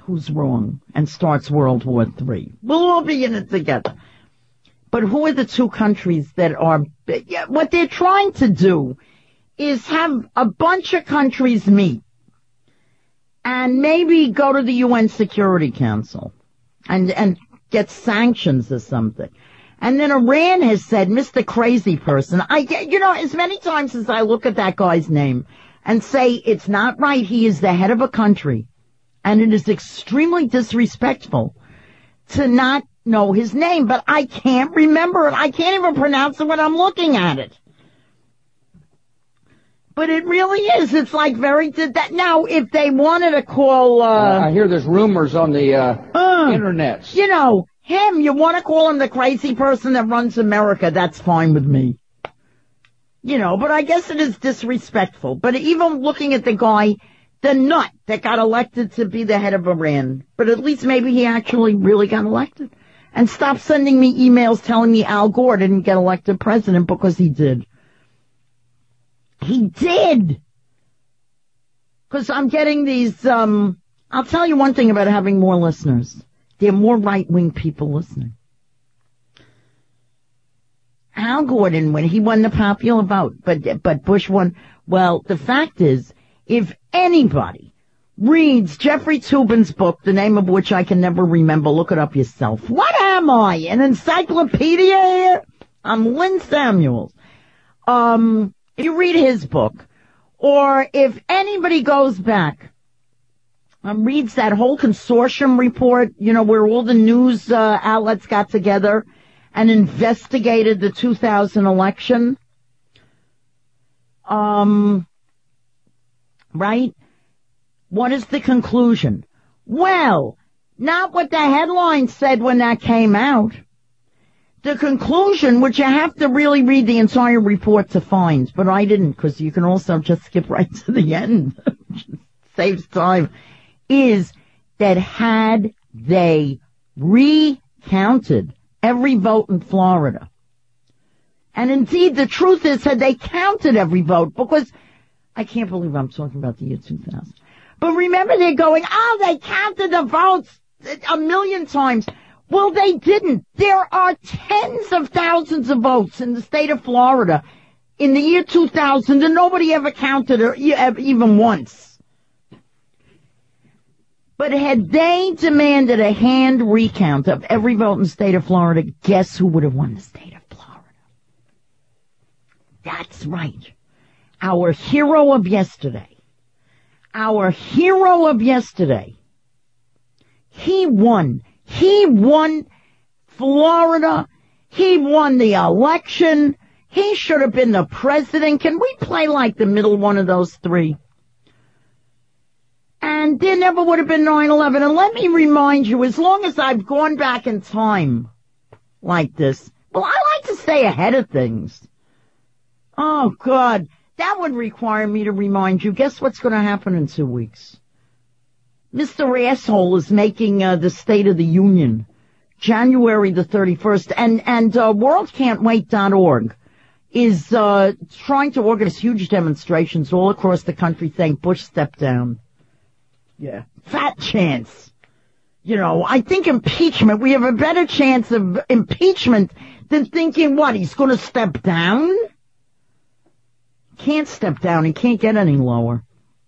Speaker 1: who's wrong and starts World War III. We'll all be in it together. But who are the two countries that are... What they're trying to do is have a bunch of countries meet and maybe go to the UN Security Council and get sanctions or something. And then Iran has said, Mr. Crazy Person, as many times as I look at that guy's name and say it's not right, he is the head of a country, and it is extremely disrespectful to not know his name, but I can't remember it. I can't even pronounce it when I'm looking at it. But it really is. It's like now, if they wanted to call...
Speaker 7: I hear there's rumors on the internet.
Speaker 1: Him, you want to call him the crazy person that runs America, that's fine with me. But I guess it is disrespectful. But even looking at the guy, the nut that got elected to be the head of Iran, but at least maybe he actually really got elected. And stop sending me emails telling me Al Gore didn't get elected president, because he did. He did! Because I'm getting these, I'll tell you one thing about having more listeners. There are more right-wing people listening. Al Gore didn't win. He won the popular vote, but Bush won. Well, the fact is, if anybody reads Jeffrey Toobin's book, the name of which I can never remember, look it up yourself. What am I, an encyclopedia here? I'm Lynn Samuels. If you read his book, or if anybody goes back and reads that whole consortium report, where all the news outlets got together and investigated the 2000 election, right? What is the conclusion? Well, not what the headline said when that came out. The conclusion, which you have to really read the entire report to find, but I didn't, because you can also just skip right to the end. Saves time. Is that had they recounted every vote in Florida, and indeed the truth is, had they counted every vote, because I can't believe I'm talking about the year 2000. But remember, they're going, they counted the votes 1 million times. Well, they didn't. There are tens of thousands of votes in the state of Florida in the year 2000, and nobody ever counted it even once. But had they demanded a hand recount of every vote in the state of Florida, guess who would have won the state of Florida? That's right. Our hero of yesterday. He won. He won Florida. He won the election. He should have been the president. Can we play like the middle one of those three? And there never would have been 9/11. And let me remind you, as long as I've gone back in time like this, well, I like to stay ahead of things. Oh, God. That would require me to remind you, guess what's going to happen in 2 weeks? Mr. Asshole is making the State of the Union, January the 31st, and worldcan'twait.org is trying to organize huge demonstrations all across the country saying Bush stepped down. Yeah. Fat chance. I think impeachment, we have a better chance of impeachment than thinking, he's going to step down? Can't step down. He can't get any lower.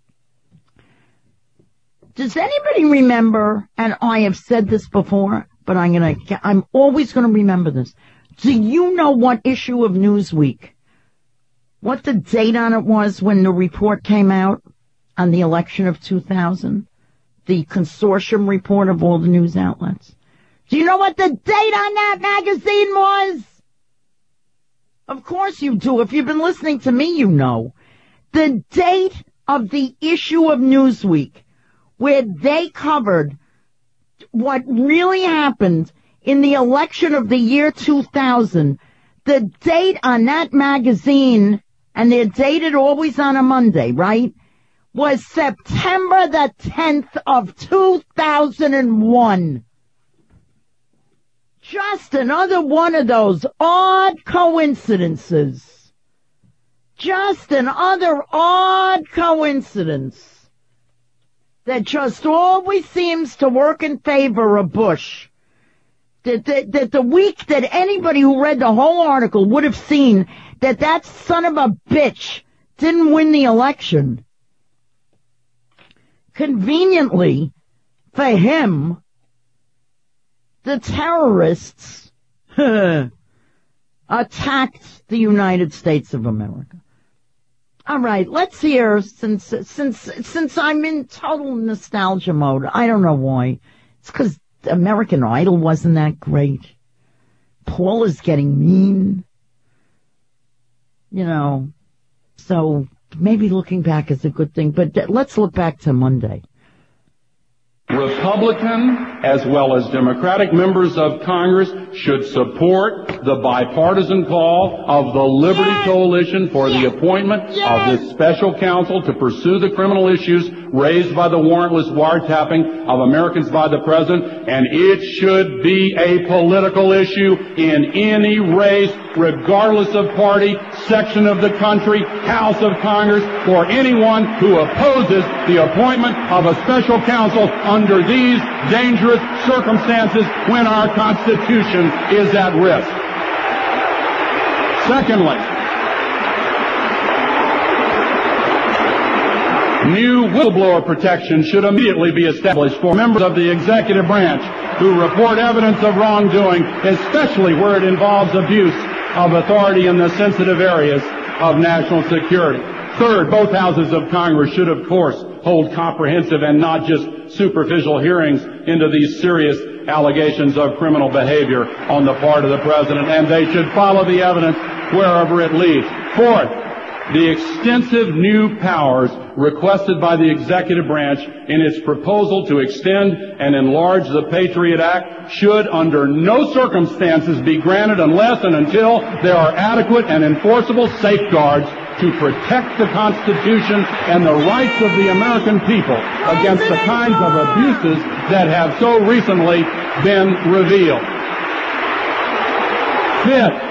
Speaker 1: Does anybody remember, and I have said this before, but I'm always going to remember this. Do you know what issue of Newsweek, what the date on it was when the report came out on the election of 2000? The consortium report of all the news outlets. Do you know what the date on that magazine was? Of course you do. If you've been listening to me, you know. The date of the issue of Newsweek where they covered what really happened in the election of the year 2000, the date on that magazine, and they're dated always on a Monday, right, was September the 10th of 2001. Just another one of those odd coincidences. Just another odd coincidence. that just always seems to work in favor of Bush. That the week that anybody who read the whole article would have seen that son of a bitch didn't win the election. Conveniently, for him, the terrorists attacked the United States of America. All right, let's hear, since I'm in total nostalgia mode, I don't know why. It's because American Idol wasn't that great. Paul is getting mean. You know, so maybe looking back is a good thing, but let's look back to Monday.
Speaker 8: Republican as well as Democratic members of Congress should support the bipartisan call of the Liberty Coalition for the appointment of this special counsel to pursue the criminal issues raised by the warrantless wiretapping of Americans by the President, and it should be a political issue in any race, regardless of party, section of the country, House of Congress, for anyone who opposes the appointment of a special counsel under these dangerous circumstances when our Constitution is at risk. Secondly, new whistleblower protection should immediately be established for members of the executive branch who report evidence of wrongdoing, especially where it involves abuse of authority in the sensitive areas of national security. Third, both houses of Congress should, of course, hold comprehensive and not just superficial hearings into these serious allegations of criminal behavior on the part of the President, and they should follow the evidence wherever it leads. Fourth, the extensive new powers requested by the executive branch in its proposal to extend and enlarge the Patriot Act should under no circumstances be granted unless and until there are adequate and enforceable safeguards to protect the Constitution and the rights of the American people against the kinds of abuses that have so recently been revealed. Fifth,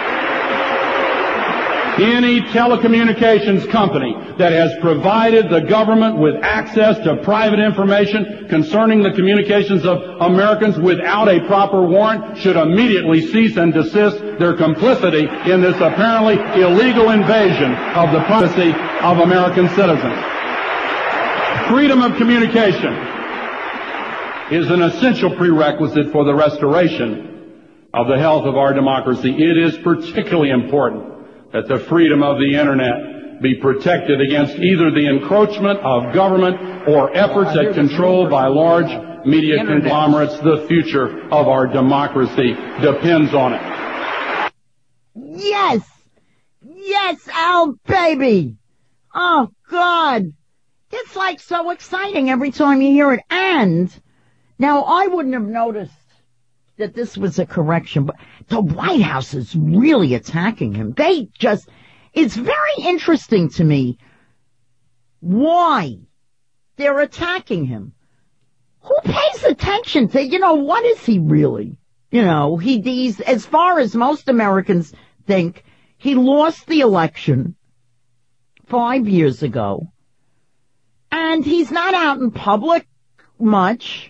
Speaker 8: any telecommunications company that has provided the government with access to private information concerning the communications of Americans without a proper warrant should immediately cease and desist their complicity in this apparently illegal invasion of the privacy of American citizens. Freedom of communication is an essential prerequisite for the restoration of the health of our democracy. It is particularly important that the freedom of the Internet be protected against either the encroachment of government or efforts at control by large media conglomerates. The future of our democracy depends on it.
Speaker 1: Yes! Yes, Al, baby! Oh, God! It's like so exciting every time you hear it. And now I wouldn't have noticed that this was a correction, but the White House is really attacking him. It's very interesting to me why they're attacking him. Who pays attention to, what is he really? He's, as far as most Americans think, he lost the election 5 years ago, and he's not out in public much.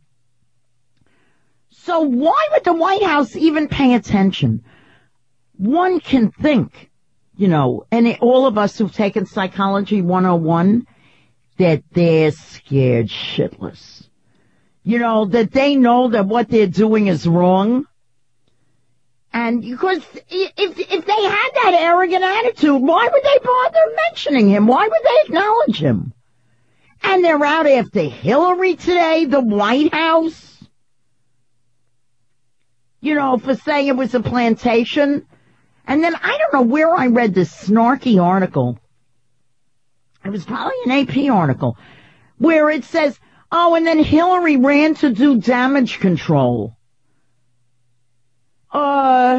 Speaker 1: So why would the White House even pay attention? One can think, and all of us who've taken Psychology 101, that they're scared shitless. That they know that what they're doing is wrong. And because if they had that arrogant attitude, why would they bother mentioning him? Why would they acknowledge him? And they're out after Hillary today, the White House. For saying it was a plantation. And then I don't know where I read this snarky article. It was probably an AP article where it says, and then Hillary ran to do damage control. Now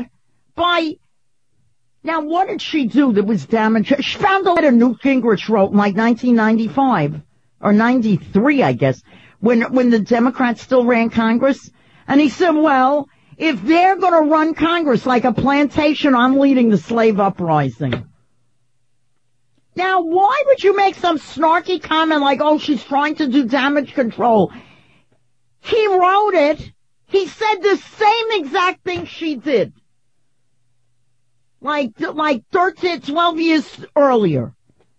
Speaker 1: what did she do that was damage? She found a letter Newt Gingrich wrote in like 1995 or 93, I guess, when the Democrats still ran Congress. And he said, well, if they're going to run Congress like a plantation, I'm leading the slave uprising. Now, why would you make some snarky comment like, oh, she's trying to do damage control? He wrote it. He said the same exact thing she did. Like 13, 12 years earlier.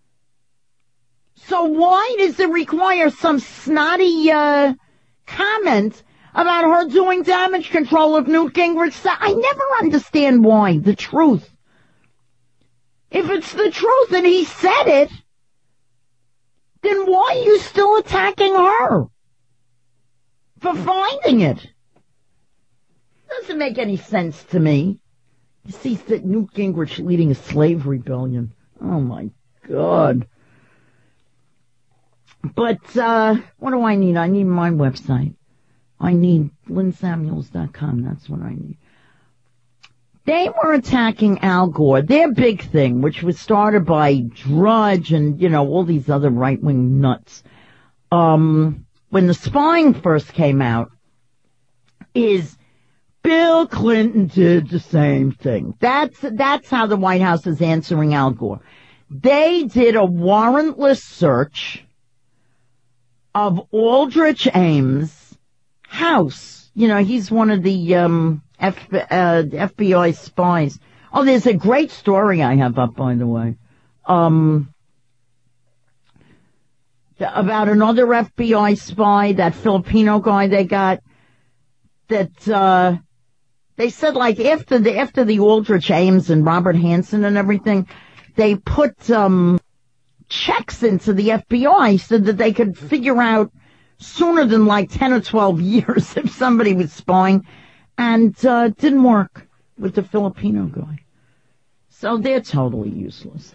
Speaker 1: So why does it require some snotty, comment about her doing damage control of Newt Gingrich? I never understand why. The truth. If it's the truth and he said it, then why are you still attacking her for finding it? Doesn't make any sense to me. You see Newt Gingrich leading a slave rebellion. Oh my God. But, what do I need? I need my website. I need LynnSamuels.com. That's what I need. They were attacking Al Gore, their big thing, which was started by Drudge and, all these other right-wing nuts. When the spying first came out, is Bill Clinton did the same thing. That's how the White House is answering Al Gore. They did a warrantless search of Aldrich Ames' house. He's one of the, FBI spies. Oh, there's a great story I have up, by the way. About another FBI spy, that Filipino guy they got, that, they said after the Aldrich Ames and Robert Hansen and everything, they put, checks into the FBI so that they could figure out sooner than 10 or 12 years if somebody was spying. And didn't work with the Filipino guy. So they're totally useless.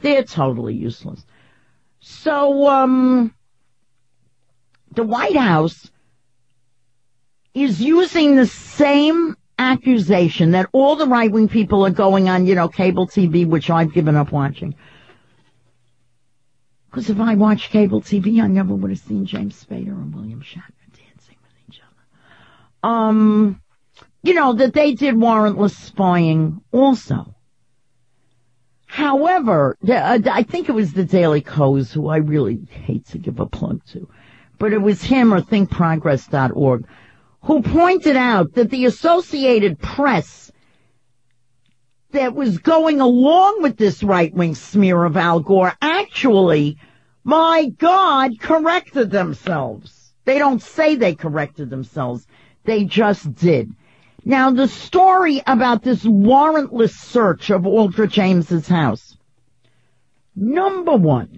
Speaker 1: So, the White House is using the same accusation that all the right-wing people are going on, cable TV, which I've given up watching. Because if I watched cable TV, I never would have seen James Spader and William Shatner dancing with each other. That they did warrantless spying also. However, I think it was the Daily Kos, who I really hate to give a plug to, but it was him or thinkprogress.org, who pointed out that the Associated Press that was going along with this right-wing smear of Al Gore actually, my God, corrected themselves. They don't say they corrected themselves. They just did. Now, the story about this warrantless search of Aldrich Ames's house. Number one,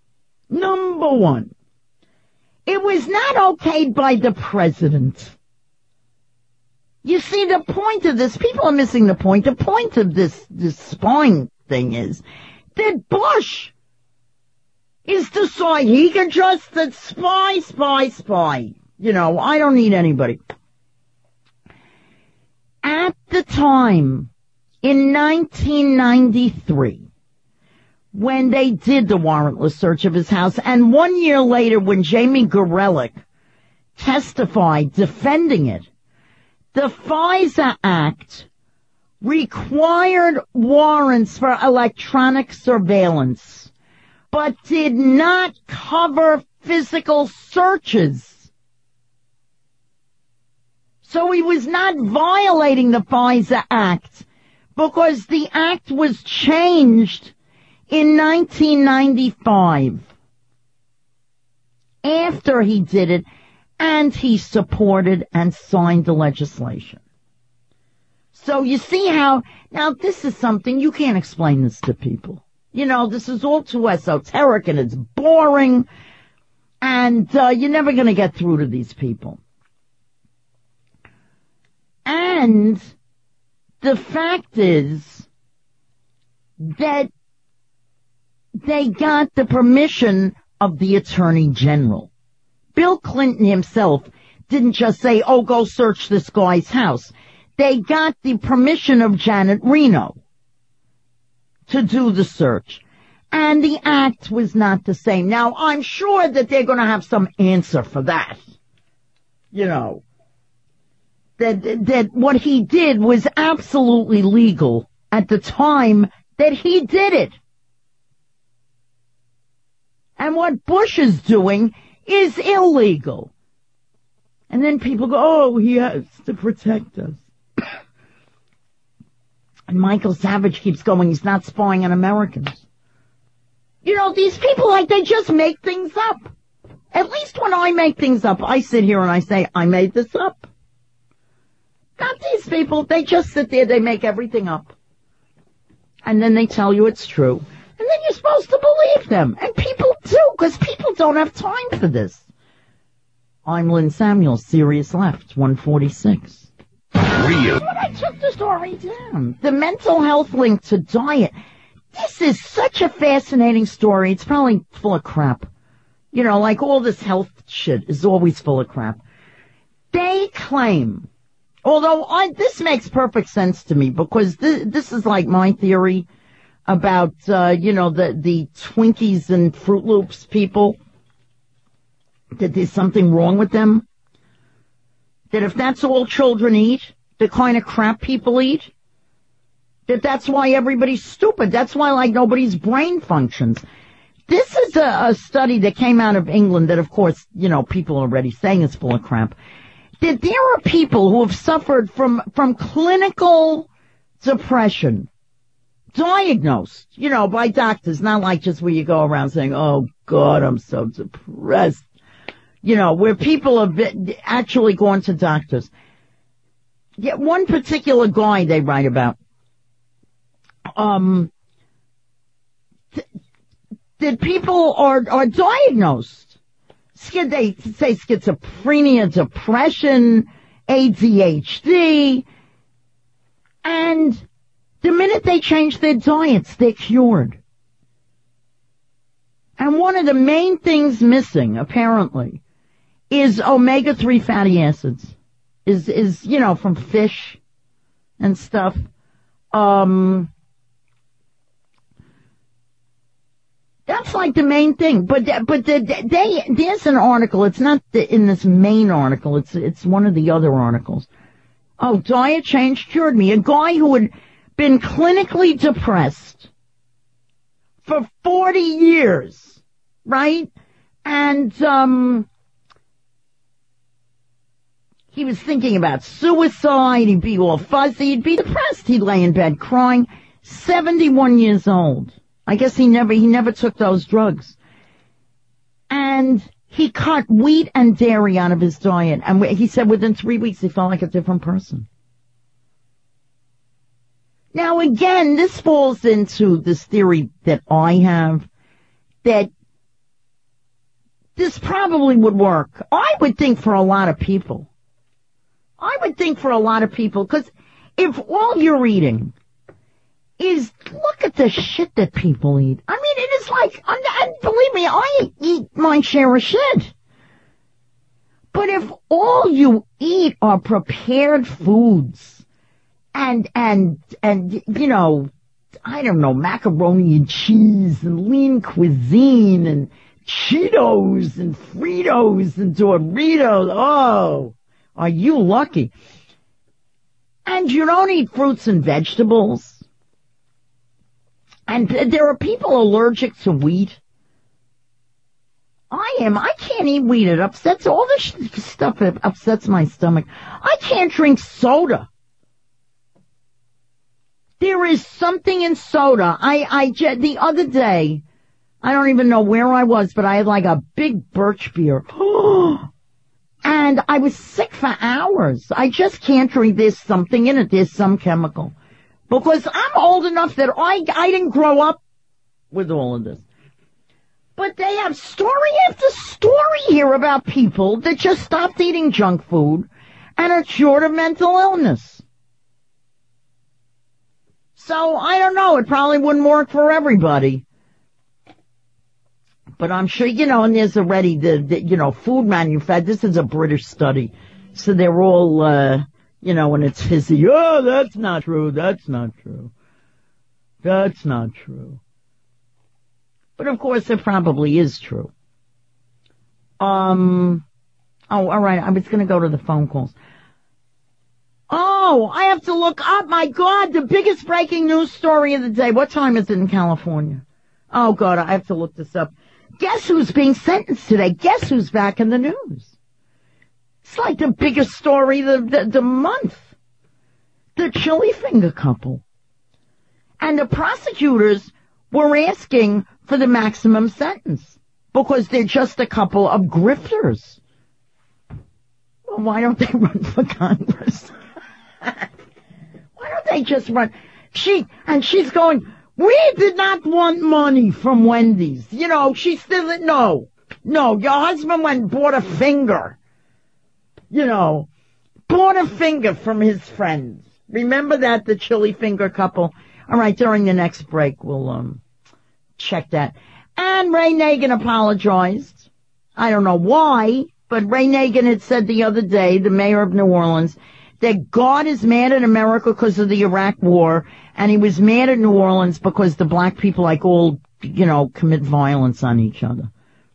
Speaker 1: it was not okayed by the president. You see, the point of this, people are missing the point. The point of this spying thing is that Bush is deciding he can just spy. I don't need anybody. At the time, in 1993, when they did the warrantless search of his house, and 1 year later when Jamie Gorelick testified defending it, the FISA Act required warrants for electronic surveillance, but did not cover physical searches. So he was not violating the FISA Act because the act was changed in 1995 after he did it, and he supported and signed the legislation. So you see how, now this is something, you can't explain this to people. This is all too esoteric and it's boring, and you're never going to get through to these people. And the fact is that they got the permission of the Attorney General. Bill Clinton himself didn't just say, oh, go search this guy's house. They got the permission of Janet Reno to do the search. And the act was not the same. Now, I'm sure that they're going to have some answer for that. That what he did was absolutely legal at the time that he did it. And what Bush is doing is illegal. And then people go, oh, he has to protect us. And Michael Savage keeps going, he's not spying on Americans. You know, these people, like, they just make things up. At least when I make things up, I sit here and I say, I made this up. Not these people. They just sit there, they make everything up. And then they tell you it's true. And then you're supposed to believe them. And people do, because people don't have time for this. I'm Lynn Samuels, Sirius Left, 146.
Speaker 9: Real.
Speaker 1: When I took the story down, the mental health link to diet, this is such a fascinating story. It's probably full of crap. You know, like all this health shit is always full of crap. They claim, although this makes perfect sense to me, because this is like my theory about, the Twinkies and Fruit Loops people, that there's something wrong with them. That if that's all children eat, the kind of crap people eat, that's why everybody's stupid. That's why, like, nobody's brain functions. This is a study that came out of England that, of course, people are already saying is full of crap. That there are people who have suffered from clinical depression, diagnosed, by doctors, not like just where you go around saying, oh, God, I'm so depressed. Where people have actually gone to doctors. Yet one particular guy they write about, that people are diagnosed. They say schizophrenia, depression, ADHD, and the minute they change their diets, they're cured. And one of the main things missing, apparently, is omega-3 fatty acids. Is from fish and stuff. That's like the main thing. But there's an article. It's not in this main article. It's one of the other articles. Oh, diet change cured me. A guy who had been clinically depressed for 40 years, right? And, he was thinking about suicide. He'd be all fuzzy. He'd be depressed. He'd lay in bed crying. 71 years old. I guess he never took those drugs. And he cut wheat and dairy out of his diet. And he said within 3 weeks he felt like a different person. Now again, this falls into this theory that I have, that this probably would work. I would think for a lot of people. Because if all you're eating is, look at the shit that people eat. I mean, it is like, and believe me, I eat my share of shit. But if all you eat are prepared foods and I don't know, macaroni and cheese and lean cuisine and Cheetos and Fritos and Doritos, oh, are you lucky? And you don't eat fruits and vegetables. And there are people allergic to wheat. I can't eat wheat. It upsets, all this stuff upsets my stomach. I can't drink soda. There is something in soda. The other day, I don't even know where I was, but I had like a big birch beer. And I was sick for hours. I just can't drink. There's something in it. There's some chemical. Because I'm old enough that I didn't grow up with all of this. But they have story after story here about people that just stopped eating junk food and are cured of mental illness. So, I don't know. It probably wouldn't work for everybody. But I'm sure, and there's already the food manufacturers. This is a British study. So they're all, and it's hissy. Oh, that's not true. That's not true. That's not true. But of course it probably is true. Oh, all right. I was going to go to the phone calls. Oh, I have to look up. My God, the biggest breaking news story of the day. What time is it in California? Oh, God, I have to look this up. Guess who's being sentenced today? Guess who's back in the news? It's like the biggest story the month. The Chili Finger couple. And the prosecutors were asking for the maximum sentence because they're just a couple of grifters. Well, why don't they run for Congress? Why don't they just run? She's going, we did not want money from Wendy's. You know, she still, no, your husband went and bought a finger. You know, bought a finger from his friends. Remember that, the Chili Finger couple? All right, during the next break, we'll check that. And Ray Nagin apologized. I don't know why, but Ray Nagin had said the other day, the mayor of New Orleans, that God is mad at America because of the Iraq war, and he was mad at New Orleans because the black people, like, all, you know, commit violence on each other.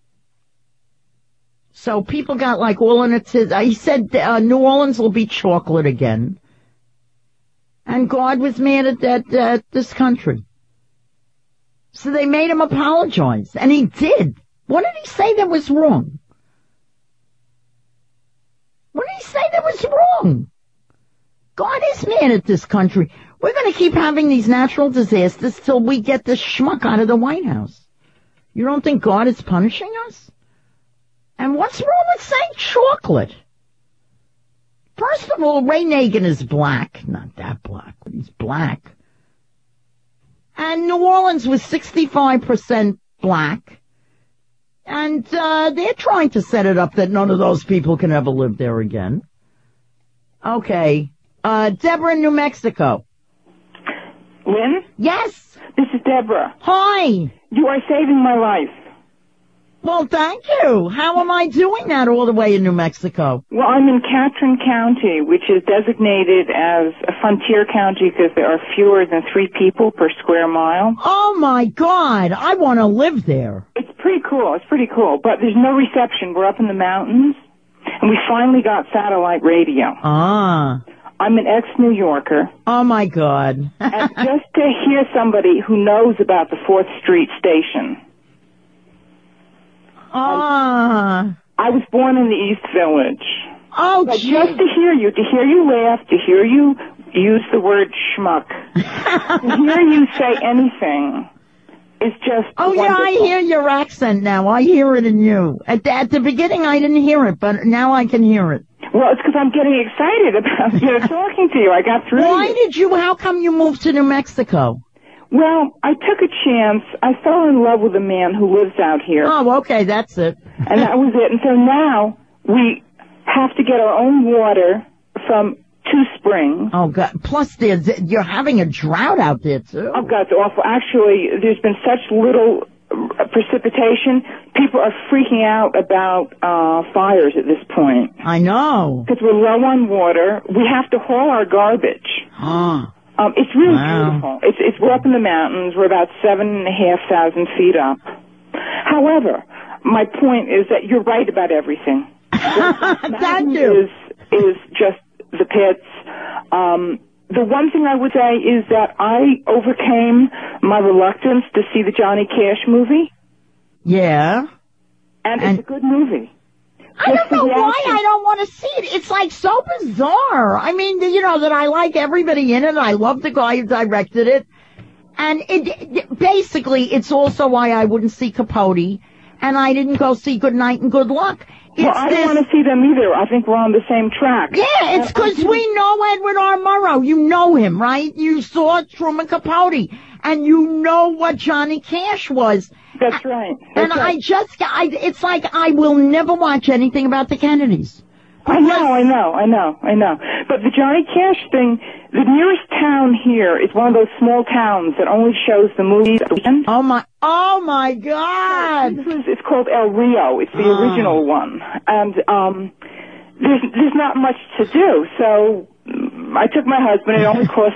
Speaker 1: So people got, like, all in it. He said New Orleans will be chocolate again. And God was mad at this country. So they made him apologize. And he did. What did he say that was wrong? What did he say that was wrong? God is mad at this country. We're going to keep having these natural disasters till we get this schmuck out of the White House. You don't think God is punishing us? And what's wrong with saying chocolate? First of all, Ray Nagin is black. Not that black, but he's black. And New Orleans was 65% black. And they're trying to set it up that none of those people can ever live there again. Okay. Deborah in New Mexico.
Speaker 9: Lynn?
Speaker 1: Yes.
Speaker 9: This is Deborah.
Speaker 1: Hi.
Speaker 9: You are saving my life.
Speaker 1: Well, thank you. How am I doing that all the way in New Mexico?
Speaker 9: Well, I'm in Catron County, which is designated as a frontier county because there are fewer than 3 people per square mile.
Speaker 1: Oh, my God. I want to live there.
Speaker 9: It's pretty cool. It's pretty cool. But there's no reception. We're up in the mountains, and we finally got satellite radio.
Speaker 1: Ah.
Speaker 9: I'm an ex-New Yorker.
Speaker 1: Oh, my God.
Speaker 9: And just to hear somebody who knows about the 4th Street station.
Speaker 1: Ah.
Speaker 9: I was born in the East Village.
Speaker 1: Oh,
Speaker 9: but just to hear you laugh, to hear you use the word schmuck, to hear you say anything is just wonderful.
Speaker 1: Yeah, I hear your accent now. I hear it in you. At the beginning, I didn't hear it, but now I can hear it.
Speaker 9: Well, it's because I'm getting excited about talking to you. I got through.
Speaker 1: How come you moved to New Mexico?
Speaker 9: Well, I took a chance. I fell in love with a man who lives out here.
Speaker 1: Oh, okay, that's it.
Speaker 9: And that was it. And so now we have to get our own water from 2 springs.
Speaker 1: Oh, God. Plus, you're having a drought out there, too.
Speaker 9: Oh, God, it's awful. Actually, there's been such little precipitation. People are freaking out about fires at this point.
Speaker 1: I know.
Speaker 9: Because we're low on water. We have to haul our garbage.
Speaker 1: Huh.
Speaker 9: It's really beautiful. We're up in the mountains. We're about 7,500 feet up. However, my point is that you're right about everything.
Speaker 1: Thank you.
Speaker 9: Is just the pits. The one thing I would say is that I overcame my reluctance to see the Johnny Cash movie.
Speaker 1: Yeah.
Speaker 9: And it's a good movie.
Speaker 1: I don't know why I don't want to see it. It's like so bizarre. I mean, you know, that I like everybody in it. I love the guy who directed it. And basically, it's also why I wouldn't see Capote. And I didn't go see Good Night and Good Luck.
Speaker 9: Well, I don't want to see them either. I think we're on the same track.
Speaker 1: Yeah, it's because we know Edward R. Murrow. You know him, right? You saw Truman Capote. And you know what Johnny Cash was.
Speaker 9: That's right.
Speaker 1: It's like I will never watch anything about the Kennedys.
Speaker 9: I know. But the Johnny Cash thing, the nearest town here is one of those small towns that only shows the movies at the weekend.
Speaker 1: Oh my God!
Speaker 9: It's called El Rio. It's the original one. And, there's not much to do, so I took my husband. It only cost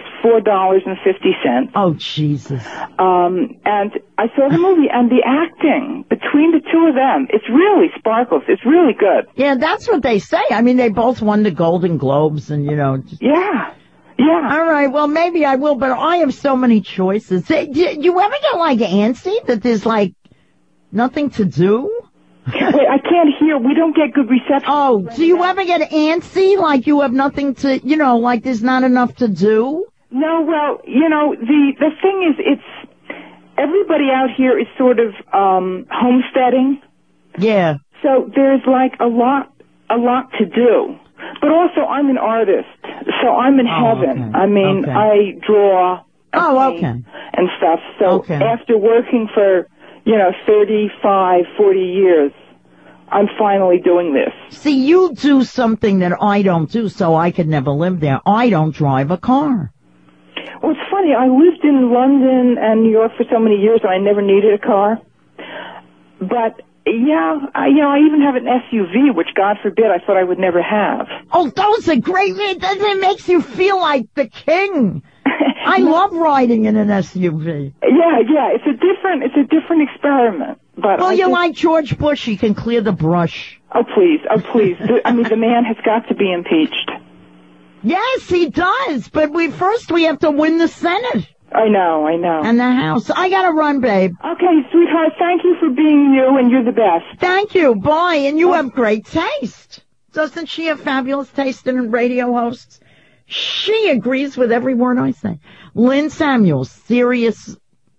Speaker 9: $4.50.
Speaker 1: Oh, Jesus.
Speaker 9: And I saw the movie, and the acting between the two of them, it's really sparkles. It's really good.
Speaker 1: Yeah, that's what they say. I mean, they both won the Golden Globes, and, you know.
Speaker 9: Yeah.
Speaker 1: All right, well, maybe I will, but I have so many choices. Do you ever get, like, antsy that there's, like, Nothing to do?
Speaker 9: Wait, I can't hear. We don't get good reception.
Speaker 1: Oh, do you ever get antsy, like you have nothing to, like there's not enough to do?
Speaker 9: No, well, the thing is, it's everybody out here is sort of homesteading.
Speaker 1: Yeah.
Speaker 9: So there's like a lot to do. But also, I'm an artist, so I'm in heaven.
Speaker 1: Okay.
Speaker 9: I mean,
Speaker 1: okay.
Speaker 9: I draw and stuff. So after working for 35, 40 years, I'm finally doing this.
Speaker 1: See, you do something that I don't do, so I could never live there. I don't drive a car.
Speaker 9: Well, it's funny. I lived in London and New York for so many years, and I never needed a car. But, I even have an SUV, which, God forbid, I thought I would never have.
Speaker 1: Oh, those are great. It makes you feel like the king. I love riding in an SUV.
Speaker 9: Yeah, it's a different experiment. But
Speaker 1: like George Bush, he can clear the brush.
Speaker 9: Oh, please. I mean, the man has got to be impeached.
Speaker 1: Yes, he does, but we have to win the Senate.
Speaker 9: I know.
Speaker 1: And the House. I gotta run, babe.
Speaker 9: Okay, sweetheart, thank you for being you, and you're the best.
Speaker 1: Thank you, bye, and you have great taste. Doesn't she have fabulous taste in radio hosts? She agrees with every word I say. Lynn Samuels, serious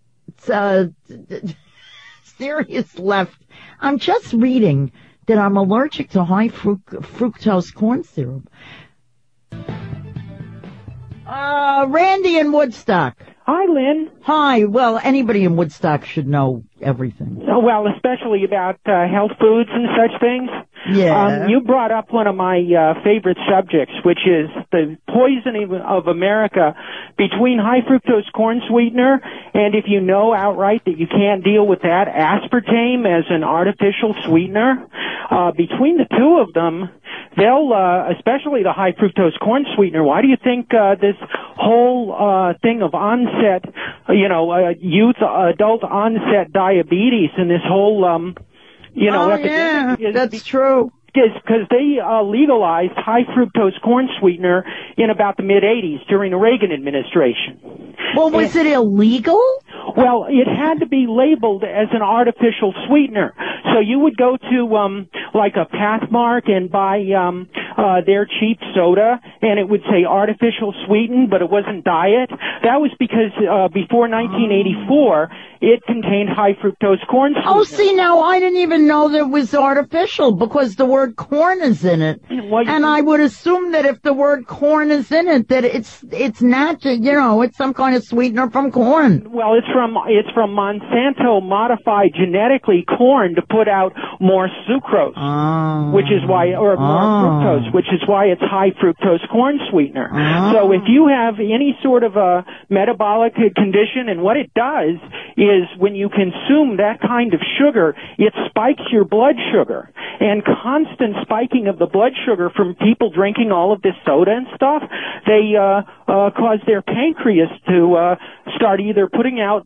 Speaker 1: left. I'm just reading that I'm allergic to high fructose corn syrup. Randy in Woodstock.
Speaker 10: Hi, Lynn.
Speaker 1: Hi. Well, anybody in Woodstock should know everything.
Speaker 10: Oh, well, especially about health foods and such things.
Speaker 1: Yeah.
Speaker 10: You brought up one of my favorite subjects, which is the poisoning of America between high fructose corn sweetener and, if you know outright that you can't deal with that, aspartame as an artificial sweetener. Between the two of them, they'll, especially the high fructose corn sweetener, why do you think this whole thing of onset, adult onset diabetes and this whole, epidemic is...
Speaker 1: That's true.
Speaker 10: Because they legalized high fructose corn sweetener in about the mid-'80s during the Reagan administration.
Speaker 1: Well, was it illegal?
Speaker 10: Well, it had to be labeled as an artificial sweetener. So you would go to like a Pathmark and buy their cheap soda, and it would say artificial sweetened, but it wasn't diet. That was because before 1984, it contained high fructose corn sweetener.
Speaker 1: Oh, see, now I didn't even know that it was artificial because the word corn is in it. And I would assume that if the word corn is in it, that it's natural, it's some kind of sweetener from corn.
Speaker 10: Well, it's from Monsanto modified genetically corn to put out more sucrose, which is why, or more fructose, which is why it's high fructose corn sweetener. So if you have any sort of a metabolic condition, and what it does is when you consume that kind of sugar, it spikes your blood sugar. And constant spiking of the blood sugar from people drinking all of this soda and stuff, they cause their pancreas to start either putting out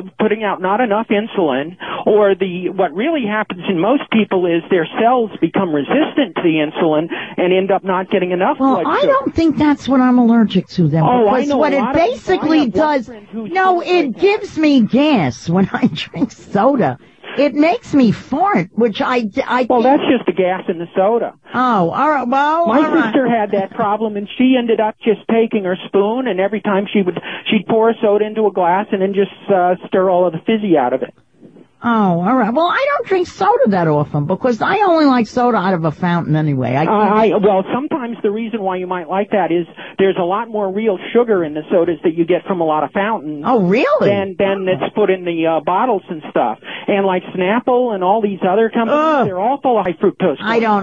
Speaker 10: not enough insulin, or what really happens in most people is their cells become resistant to the insulin and end up not getting enough blood sugar.
Speaker 1: I don't think that's what I'm allergic to then.
Speaker 10: I know
Speaker 1: what it basically does, it gives me gas when I drink soda. It makes me fart, which I
Speaker 10: well, that's just the gas in the soda.
Speaker 1: Oh, all right. Well,
Speaker 10: my sister had that problem, and she ended up just taking her spoon, and every time she'd pour a soda into a glass and then just stir all of the fizzy out of it.
Speaker 1: Oh, all right. Well, I don't drink soda that often because I only like soda out of a fountain anyway.
Speaker 10: Well, sometimes the reason why you might like that is there's a lot more real sugar in the sodas that you get from a lot of fountains.
Speaker 1: Oh, really?
Speaker 10: Than that's put in the bottles and stuff. And like Snapple and all these other companies, they're all full of high fructose.
Speaker 1: I don't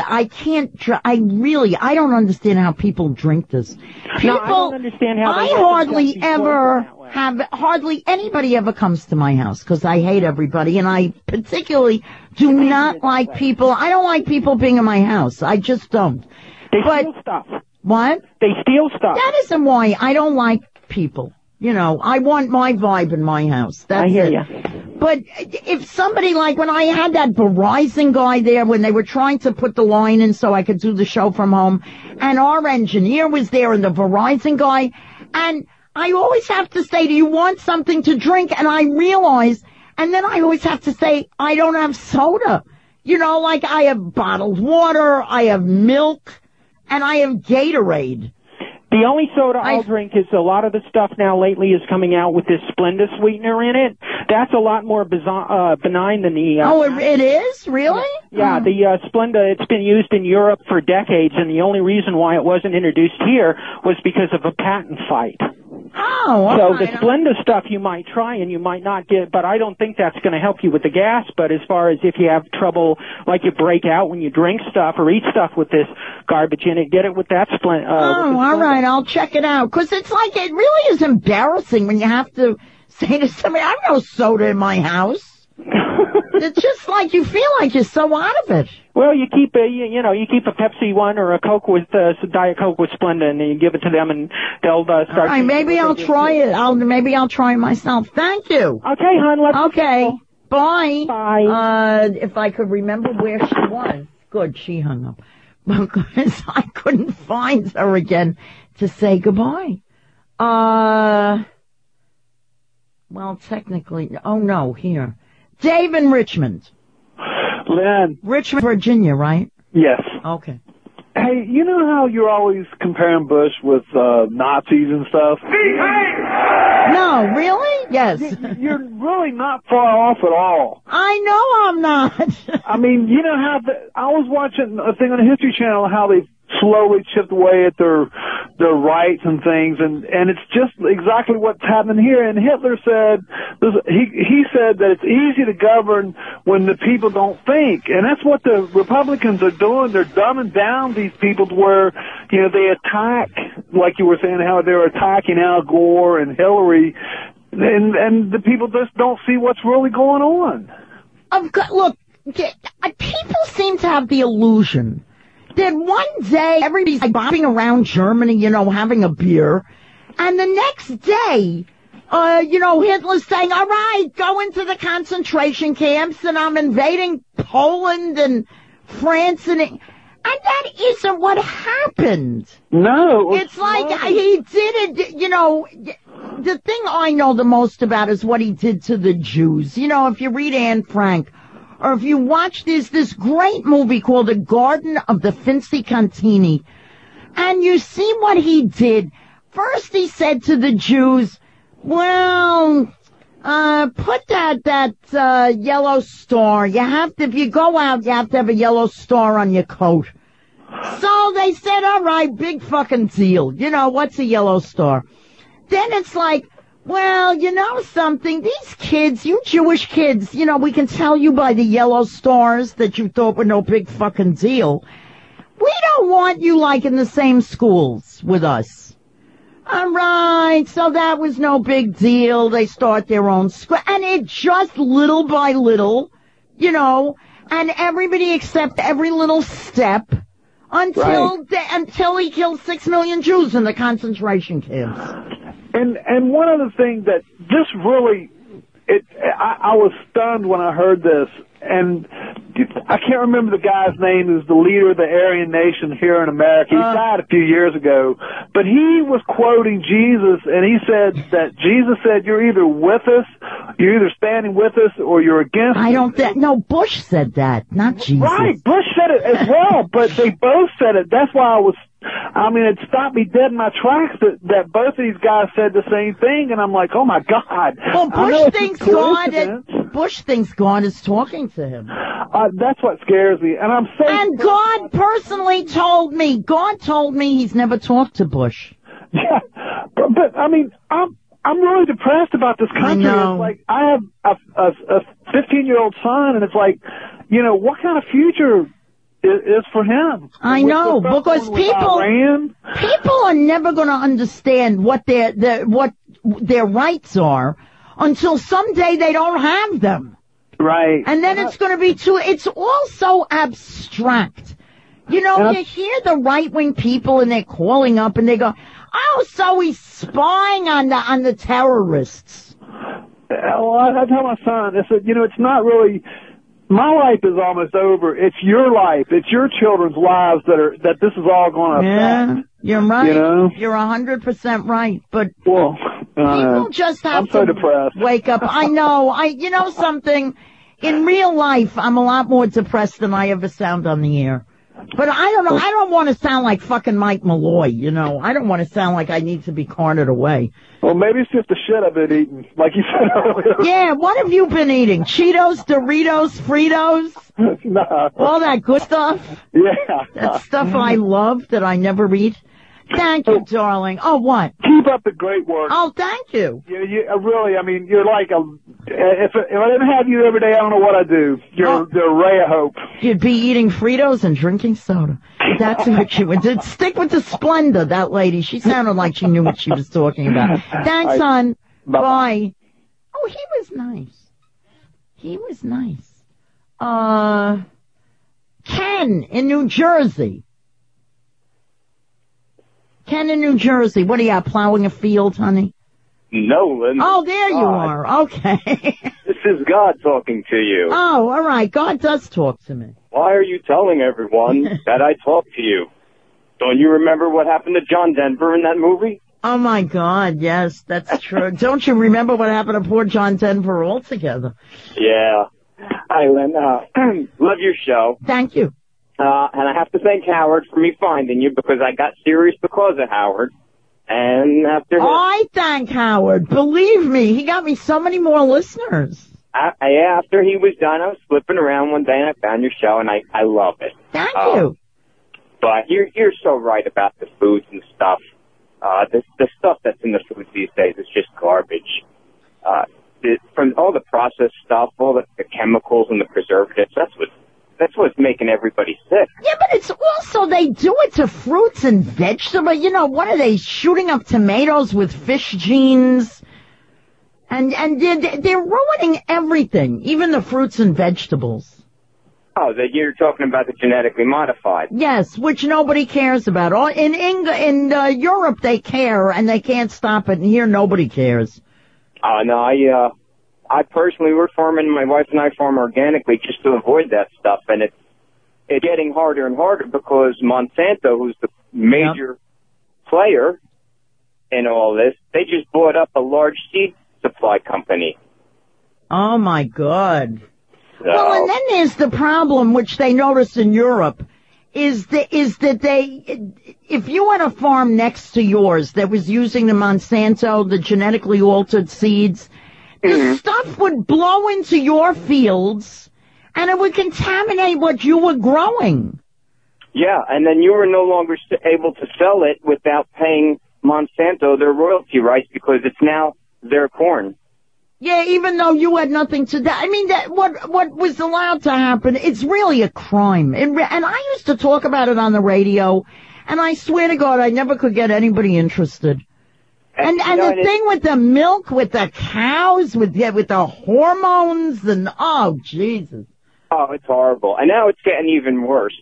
Speaker 1: understand how people drink this.
Speaker 10: No, I don't understand how
Speaker 1: hardly anybody ever comes to my house because I hate everybody, and I particularly do not like people. I don't like people being in my house. I just don't.
Speaker 10: They steal stuff.
Speaker 1: What?
Speaker 10: They steal stuff.
Speaker 1: That isn't why I don't like people. I want my vibe in my house. That's
Speaker 10: I hear
Speaker 1: it.
Speaker 10: You.
Speaker 1: But if somebody, like when I had that Verizon guy there, when they were trying to put the line in so I could do the show from home, and our engineer was there and the Verizon guy, and I always have to say, do you want something to drink? And I realize And then I always have to say, I don't have soda. You know, like I have bottled water, I have milk, and I have Gatorade.
Speaker 10: The only soda I'll drink is a lot of the stuff now lately is coming out with this Splenda sweetener in it. That's a lot more benign than the...
Speaker 1: it is? Really?
Speaker 10: Yeah, the Splenda, it's been used in Europe for decades, and the only reason why it wasn't introduced here was because of a patent fight.
Speaker 1: Oh,
Speaker 10: so the Splenda stuff you might try and you might not get, but I don't think that's going to help you with the gas. But as far as if you have trouble, like you break out when you drink stuff or eat stuff with this garbage in it, get it with that Splenda.
Speaker 1: All right, I'll check it out. Because it's like, it really is embarrassing when you have to say to somebody, I have no soda in my house. It's just like you feel like you're so out of it.
Speaker 10: Well, you keep you keep a Pepsi one or a Coke with Diet Coke with Splenda, and you give it to them, and they'll start.
Speaker 1: All right, maybe I'll try it. Maybe I'll try it myself. Thank you.
Speaker 10: Okay, hon.
Speaker 1: Okay, bye.
Speaker 10: Bye.
Speaker 1: If I could remember where she was. Good, she hung up because I couldn't find her again to say goodbye. Well, technically, oh no, here. Dave in Richmond.
Speaker 11: Lynn.
Speaker 1: Richmond, Virginia, right?
Speaker 11: Yes.
Speaker 1: Okay.
Speaker 11: Hey, you know how you're always comparing Bush with Nazis and stuff?
Speaker 1: No, really? Yes.
Speaker 11: You're really not far off at all.
Speaker 1: I know I'm not.
Speaker 11: I mean, you know how I was watching a thing on the History Channel how they slowly chipped away at their rights and things, and it's just exactly what's happening here. And Hitler said, he said that it's easy to govern when the people don't think, and that's what the Republicans are doing. They're dumbing down these people to where, you know, they attack, like you were saying, how they're attacking Al Gore and Hillary, and the people just don't see what's really going on.
Speaker 1: Look, people seem to have the illusion that one day everybody's like bopping around Germany, you know, having a beer, and the next day, Hitler's saying, all right, go into the concentration camps, and I'm invading Poland and France, and that isn't what happened.
Speaker 11: No.
Speaker 1: It's like he did it, you know. The thing I know the most about is what he did to the Jews. You know, if you read Anne Frank, or if you watch this great movie called The Garden of the Finzi-Contini, and you see what he did. First he said to the Jews, well, put that yellow star. You have to, if you go out, you have to have a yellow star on your coat. So they said, all right, big fucking deal. You know, what's a yellow star? Then it's like, well, you know something, these kids, you Jewish kids, you know, we can tell you by the yellow stars that you thought were no big fucking deal. We don't want you like in the same schools with us. All right, so that was no big deal. They start their own school, and it just little by little, you know, and everybody accept every little step until he killed 6 million Jews in the concentration camps.
Speaker 11: And one other thing that just really, I was stunned when I heard this, and I can't remember the guy's name who's the leader of the Aryan nation here in America. He died a few years ago, but he was quoting Jesus, and he said that Jesus said, you're either with us, you're either standing with us, or you're against us.
Speaker 1: No, Bush said that, not Jesus.
Speaker 11: Right, Bush said it as well, but they both said it. That's why it stopped me dead in my tracks that both of these guys said the same thing, and I'm like, oh my God.
Speaker 1: Well, Bush thinks God is talking to him.
Speaker 11: That's what scares me, and I'm so.
Speaker 1: And God personally told me he's never talked to Bush.
Speaker 11: Yeah, but I mean, I'm really depressed about this country.
Speaker 1: I know.
Speaker 11: It's like I have a 15-year-old son, and it's like, you know, what kind of future is for him?
Speaker 1: I know, because people are never going to understand what their rights are until someday they don't have them.
Speaker 11: Right.
Speaker 1: And then it's going to be it's all so abstract. You know, you hear the right-wing people and they're calling up and they go, oh, so he's spying on the terrorists.
Speaker 11: Well, I tell my son, I said, you know, it's not really, my life is almost over. It's your life. It's your children's lives that this is all going to affect.
Speaker 1: Yeah, you're right.
Speaker 11: You know?
Speaker 1: You're 100% right. But
Speaker 11: well,
Speaker 1: People just have
Speaker 11: I'm so depressed.
Speaker 1: wake up. I know. You know something? In real life, I'm a lot more depressed than I ever sound on the air. But I don't know. I don't want to sound like fucking Mike Malloy, you know. I don't want to sound like I need to be cornered away.
Speaker 11: Well, maybe it's just the shit I've been eating, like you said earlier.
Speaker 1: Yeah, what have you been eating? Cheetos, Doritos, Fritos?
Speaker 11: Nah.
Speaker 1: All that good stuff?
Speaker 11: Yeah.
Speaker 1: That stuff I love that I never eat? Thank you, darling. Oh, what?
Speaker 11: Keep up the great work.
Speaker 1: Oh, thank you.
Speaker 11: You really, I mean, you're like if I didn't have you every day, I don't know what I'd do. You're a ray of hope.
Speaker 1: You'd be eating Fritos and drinking soda. That's what you would do. Stick with the Splenda, that lady. She sounded like she knew what she was talking about. Thanks, son. Bye. Oh, he was nice. He was nice. Ken in New Jersey. Ken in New Jersey. What are you out plowing a field, honey?
Speaker 12: Nolan.
Speaker 1: Oh, there you are. Okay.
Speaker 12: This is God talking to you.
Speaker 1: Oh, all right. God does talk to me.
Speaker 12: Why are you telling everyone that I talk to you? Don't you remember what happened to John Denver in that movie?
Speaker 1: Oh, my God. Yes, that's true. Don't you remember what happened to poor John Denver altogether?
Speaker 12: Yeah. Hi, Lynn. Love your show.
Speaker 1: Thank you.
Speaker 12: And I have to thank Howard for me finding you because I got serious because of Howard. And after
Speaker 1: I thank Howard. Believe me, he got me so many more listeners.
Speaker 12: After he was done, I was flipping around one day and I found your show and I love it.
Speaker 1: Thank you.
Speaker 12: But you're so right about the foods and stuff. The stuff that's in the foods these days is just garbage. From all the processed stuff, all the chemicals and the preservatives, that's what's making everybody sick.
Speaker 1: Yeah, but it's also, they do it to fruits and vegetables. You know, what are they, shooting up tomatoes with fish genes? And they're ruining everything, even the fruits and vegetables.
Speaker 12: Oh, that you're talking about the genetically modified.
Speaker 1: Yes, which nobody cares about. In Europe they care and they can't stop it, and here nobody cares.
Speaker 12: Oh, no, I personally, we're farming, my wife and I farm organically just to avoid that stuff, and it's getting harder and harder because Monsanto, who's the major player in all this, they just bought up a large seed supply company.
Speaker 1: Oh, my God. So. Well, and then there's the problem, which they notice in Europe, is that if you had a farm next to yours that was using the Monsanto, the genetically altered seeds, the stuff would blow into your fields, and it would contaminate what you were growing.
Speaker 12: Yeah, and then you were no longer able to sell it without paying Monsanto their royalty rights because it's now their corn.
Speaker 1: Yeah, even though you had nothing to do. I mean, what was allowed to happen, it's really a crime. And I used to talk about it on the radio, and I swear to God, I never could get anybody interested. And the thing with the milk, with the cows, with the hormones, and oh, Jesus.
Speaker 12: Oh, it's horrible. And now it's getting even worse.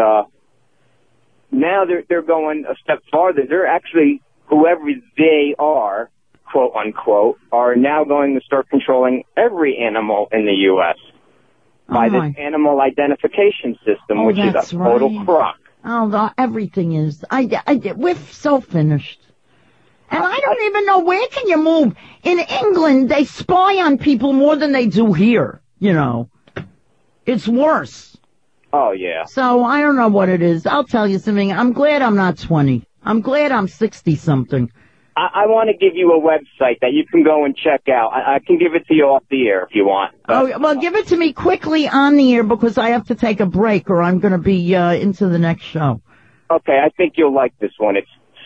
Speaker 12: Now they're going a step farther. They're actually, whoever they are, quote unquote, are now going to start controlling every animal in the U.S. by this animal identification system, which is a total crock.
Speaker 1: Oh, everything is. We're so finished. And I don't even know, where can you move? In England, they spy on people more than they do here, you know. It's worse.
Speaker 12: Oh, yeah.
Speaker 1: So I don't know what it is. I'll tell you something. I'm glad I'm not 20. I'm glad I'm 60-something.
Speaker 12: I want to give you a website that you can go and check out. I can give it to you off the air if you want.
Speaker 1: Oh, well, give it to me quickly on the air because I have to take a break or I'm going to be into the next show.
Speaker 12: Okay, I think you'll like this one. It's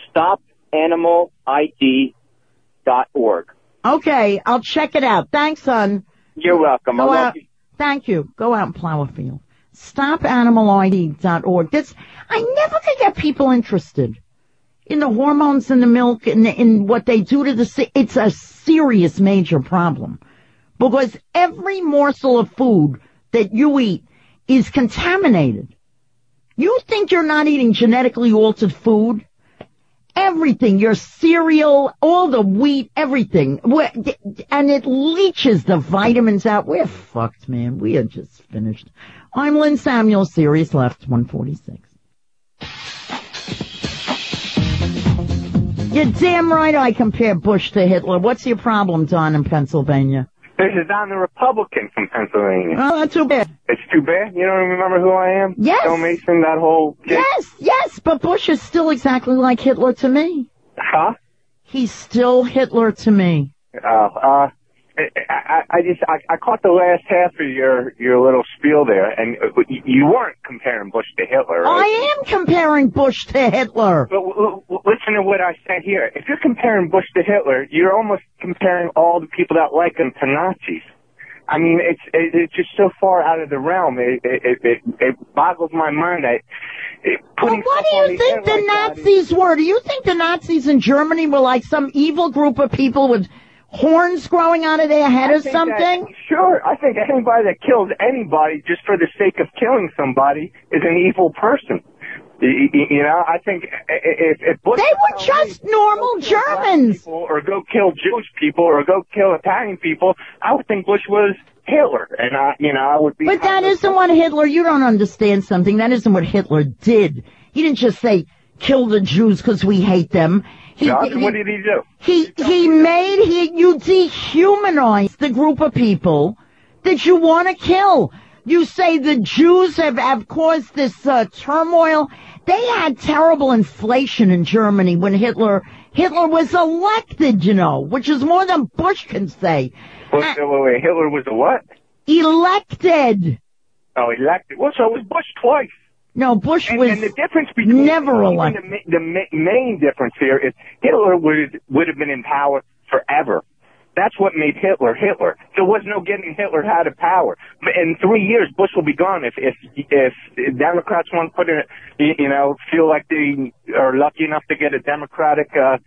Speaker 12: StopAnimalID.org.
Speaker 1: Okay, I'll check it out. Thanks, son.
Speaker 12: You're welcome. I love you.
Speaker 1: Thank you. Go out and plow a field. StopAnimalID.org. I never could get people interested in the hormones in the milk and in what they do to it's a serious major problem because every morsel of food that you eat is contaminated. You think you're not eating genetically altered food? Everything, your cereal, all the wheat, everything. And it leaches the vitamins out. We're fucked, man. We are just finished. I'm Lynn Samuel, Sirius Left, 146. You're damn right I compare Bush to Hitler. What's your problem, Don, in Pennsylvania?
Speaker 13: This is Don the Republican from Pennsylvania.
Speaker 1: Oh, that's too bad.
Speaker 13: It's too bad? You don't remember who I am?
Speaker 1: Yes.
Speaker 13: Joe Mason, that whole...
Speaker 1: Yes, but Bush is still exactly like Hitler to me.
Speaker 13: Huh?
Speaker 1: He's still Hitler to me.
Speaker 13: I caught the last half of your little spiel there, and you weren't comparing Bush to Hitler, right?
Speaker 1: I am comparing Bush to Hitler.
Speaker 13: But listen to what I said here. If you're comparing Bush to Hitler, you're almost comparing all the people that like him to Nazis. I mean, it's just so far out of the realm. It boggles my mind that.
Speaker 1: Well, what do you think the Nazis were? Do you think the Nazis in Germany were like some evil group of people with horns growing out of their head or something?
Speaker 13: Sure. I think anybody that kills anybody just for the sake of killing somebody is an evil person. You know, I think if Bush...
Speaker 1: They were just normal Germans.
Speaker 13: Or go kill Jewish people or go kill Italian people, I would think Bush was Hitler. And, I would be...
Speaker 1: But that isn't what Hitler... You don't understand something. That isn't what Hitler did. He didn't just say, kill the Jews because we hate them.
Speaker 13: What did he do?
Speaker 1: You dehumanized the group of people that you want to kill. You say the Jews have caused this turmoil. They had terrible inflation in Germany when Hitler was elected, you know, which is more than Bush can say.
Speaker 13: Wait, Hitler was a what?
Speaker 1: Elected.
Speaker 13: Oh, elected. Well, so it was Bush twice.
Speaker 1: No, Bush was
Speaker 13: and the difference between
Speaker 1: never elected.
Speaker 13: The main difference here is Hitler would have been in power forever. That's what made Hitler Hitler. There was no getting Hitler out of power. In 3 years, Bush will be gone. If Democrats want to put in, feel like they are lucky enough to get a Democratic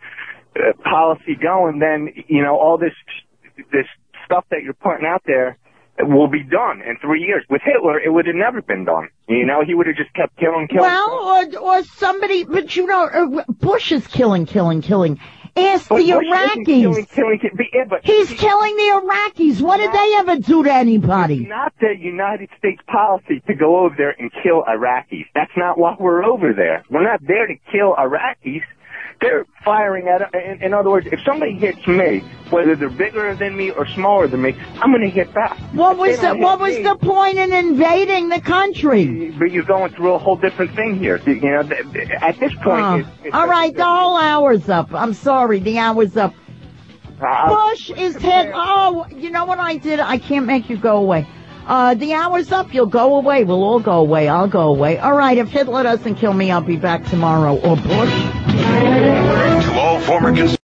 Speaker 13: policy going, then all this stuff that you're putting out there will be done in 3 years. With Hitler, it would have never been done. He would have just kept killing.
Speaker 1: Well, or somebody, but Bush is killing. Ask the Iraqis. He's killing the Iraqis. What did they ever do to anybody?
Speaker 13: It's not the United States policy to go over there and kill Iraqis. That's not why we're over there. We're not there to kill Iraqis. They're firing at, in other words, if somebody hits me, whether they're bigger than me or smaller than me, I'm going to hit back.
Speaker 1: What was the point in invading the country?
Speaker 13: But you're going through a whole different thing here. At this point...
Speaker 1: All right, the whole hour's up. I'm sorry, the hour's up. Bush is hit. Oh, you know what I did? I can't make you go away. The hour's up. You'll go away. We'll all go away. I'll go away. All right, if Hitler doesn't kill me, I'll be back tomorrow. Or Bush.
Speaker 14: To all former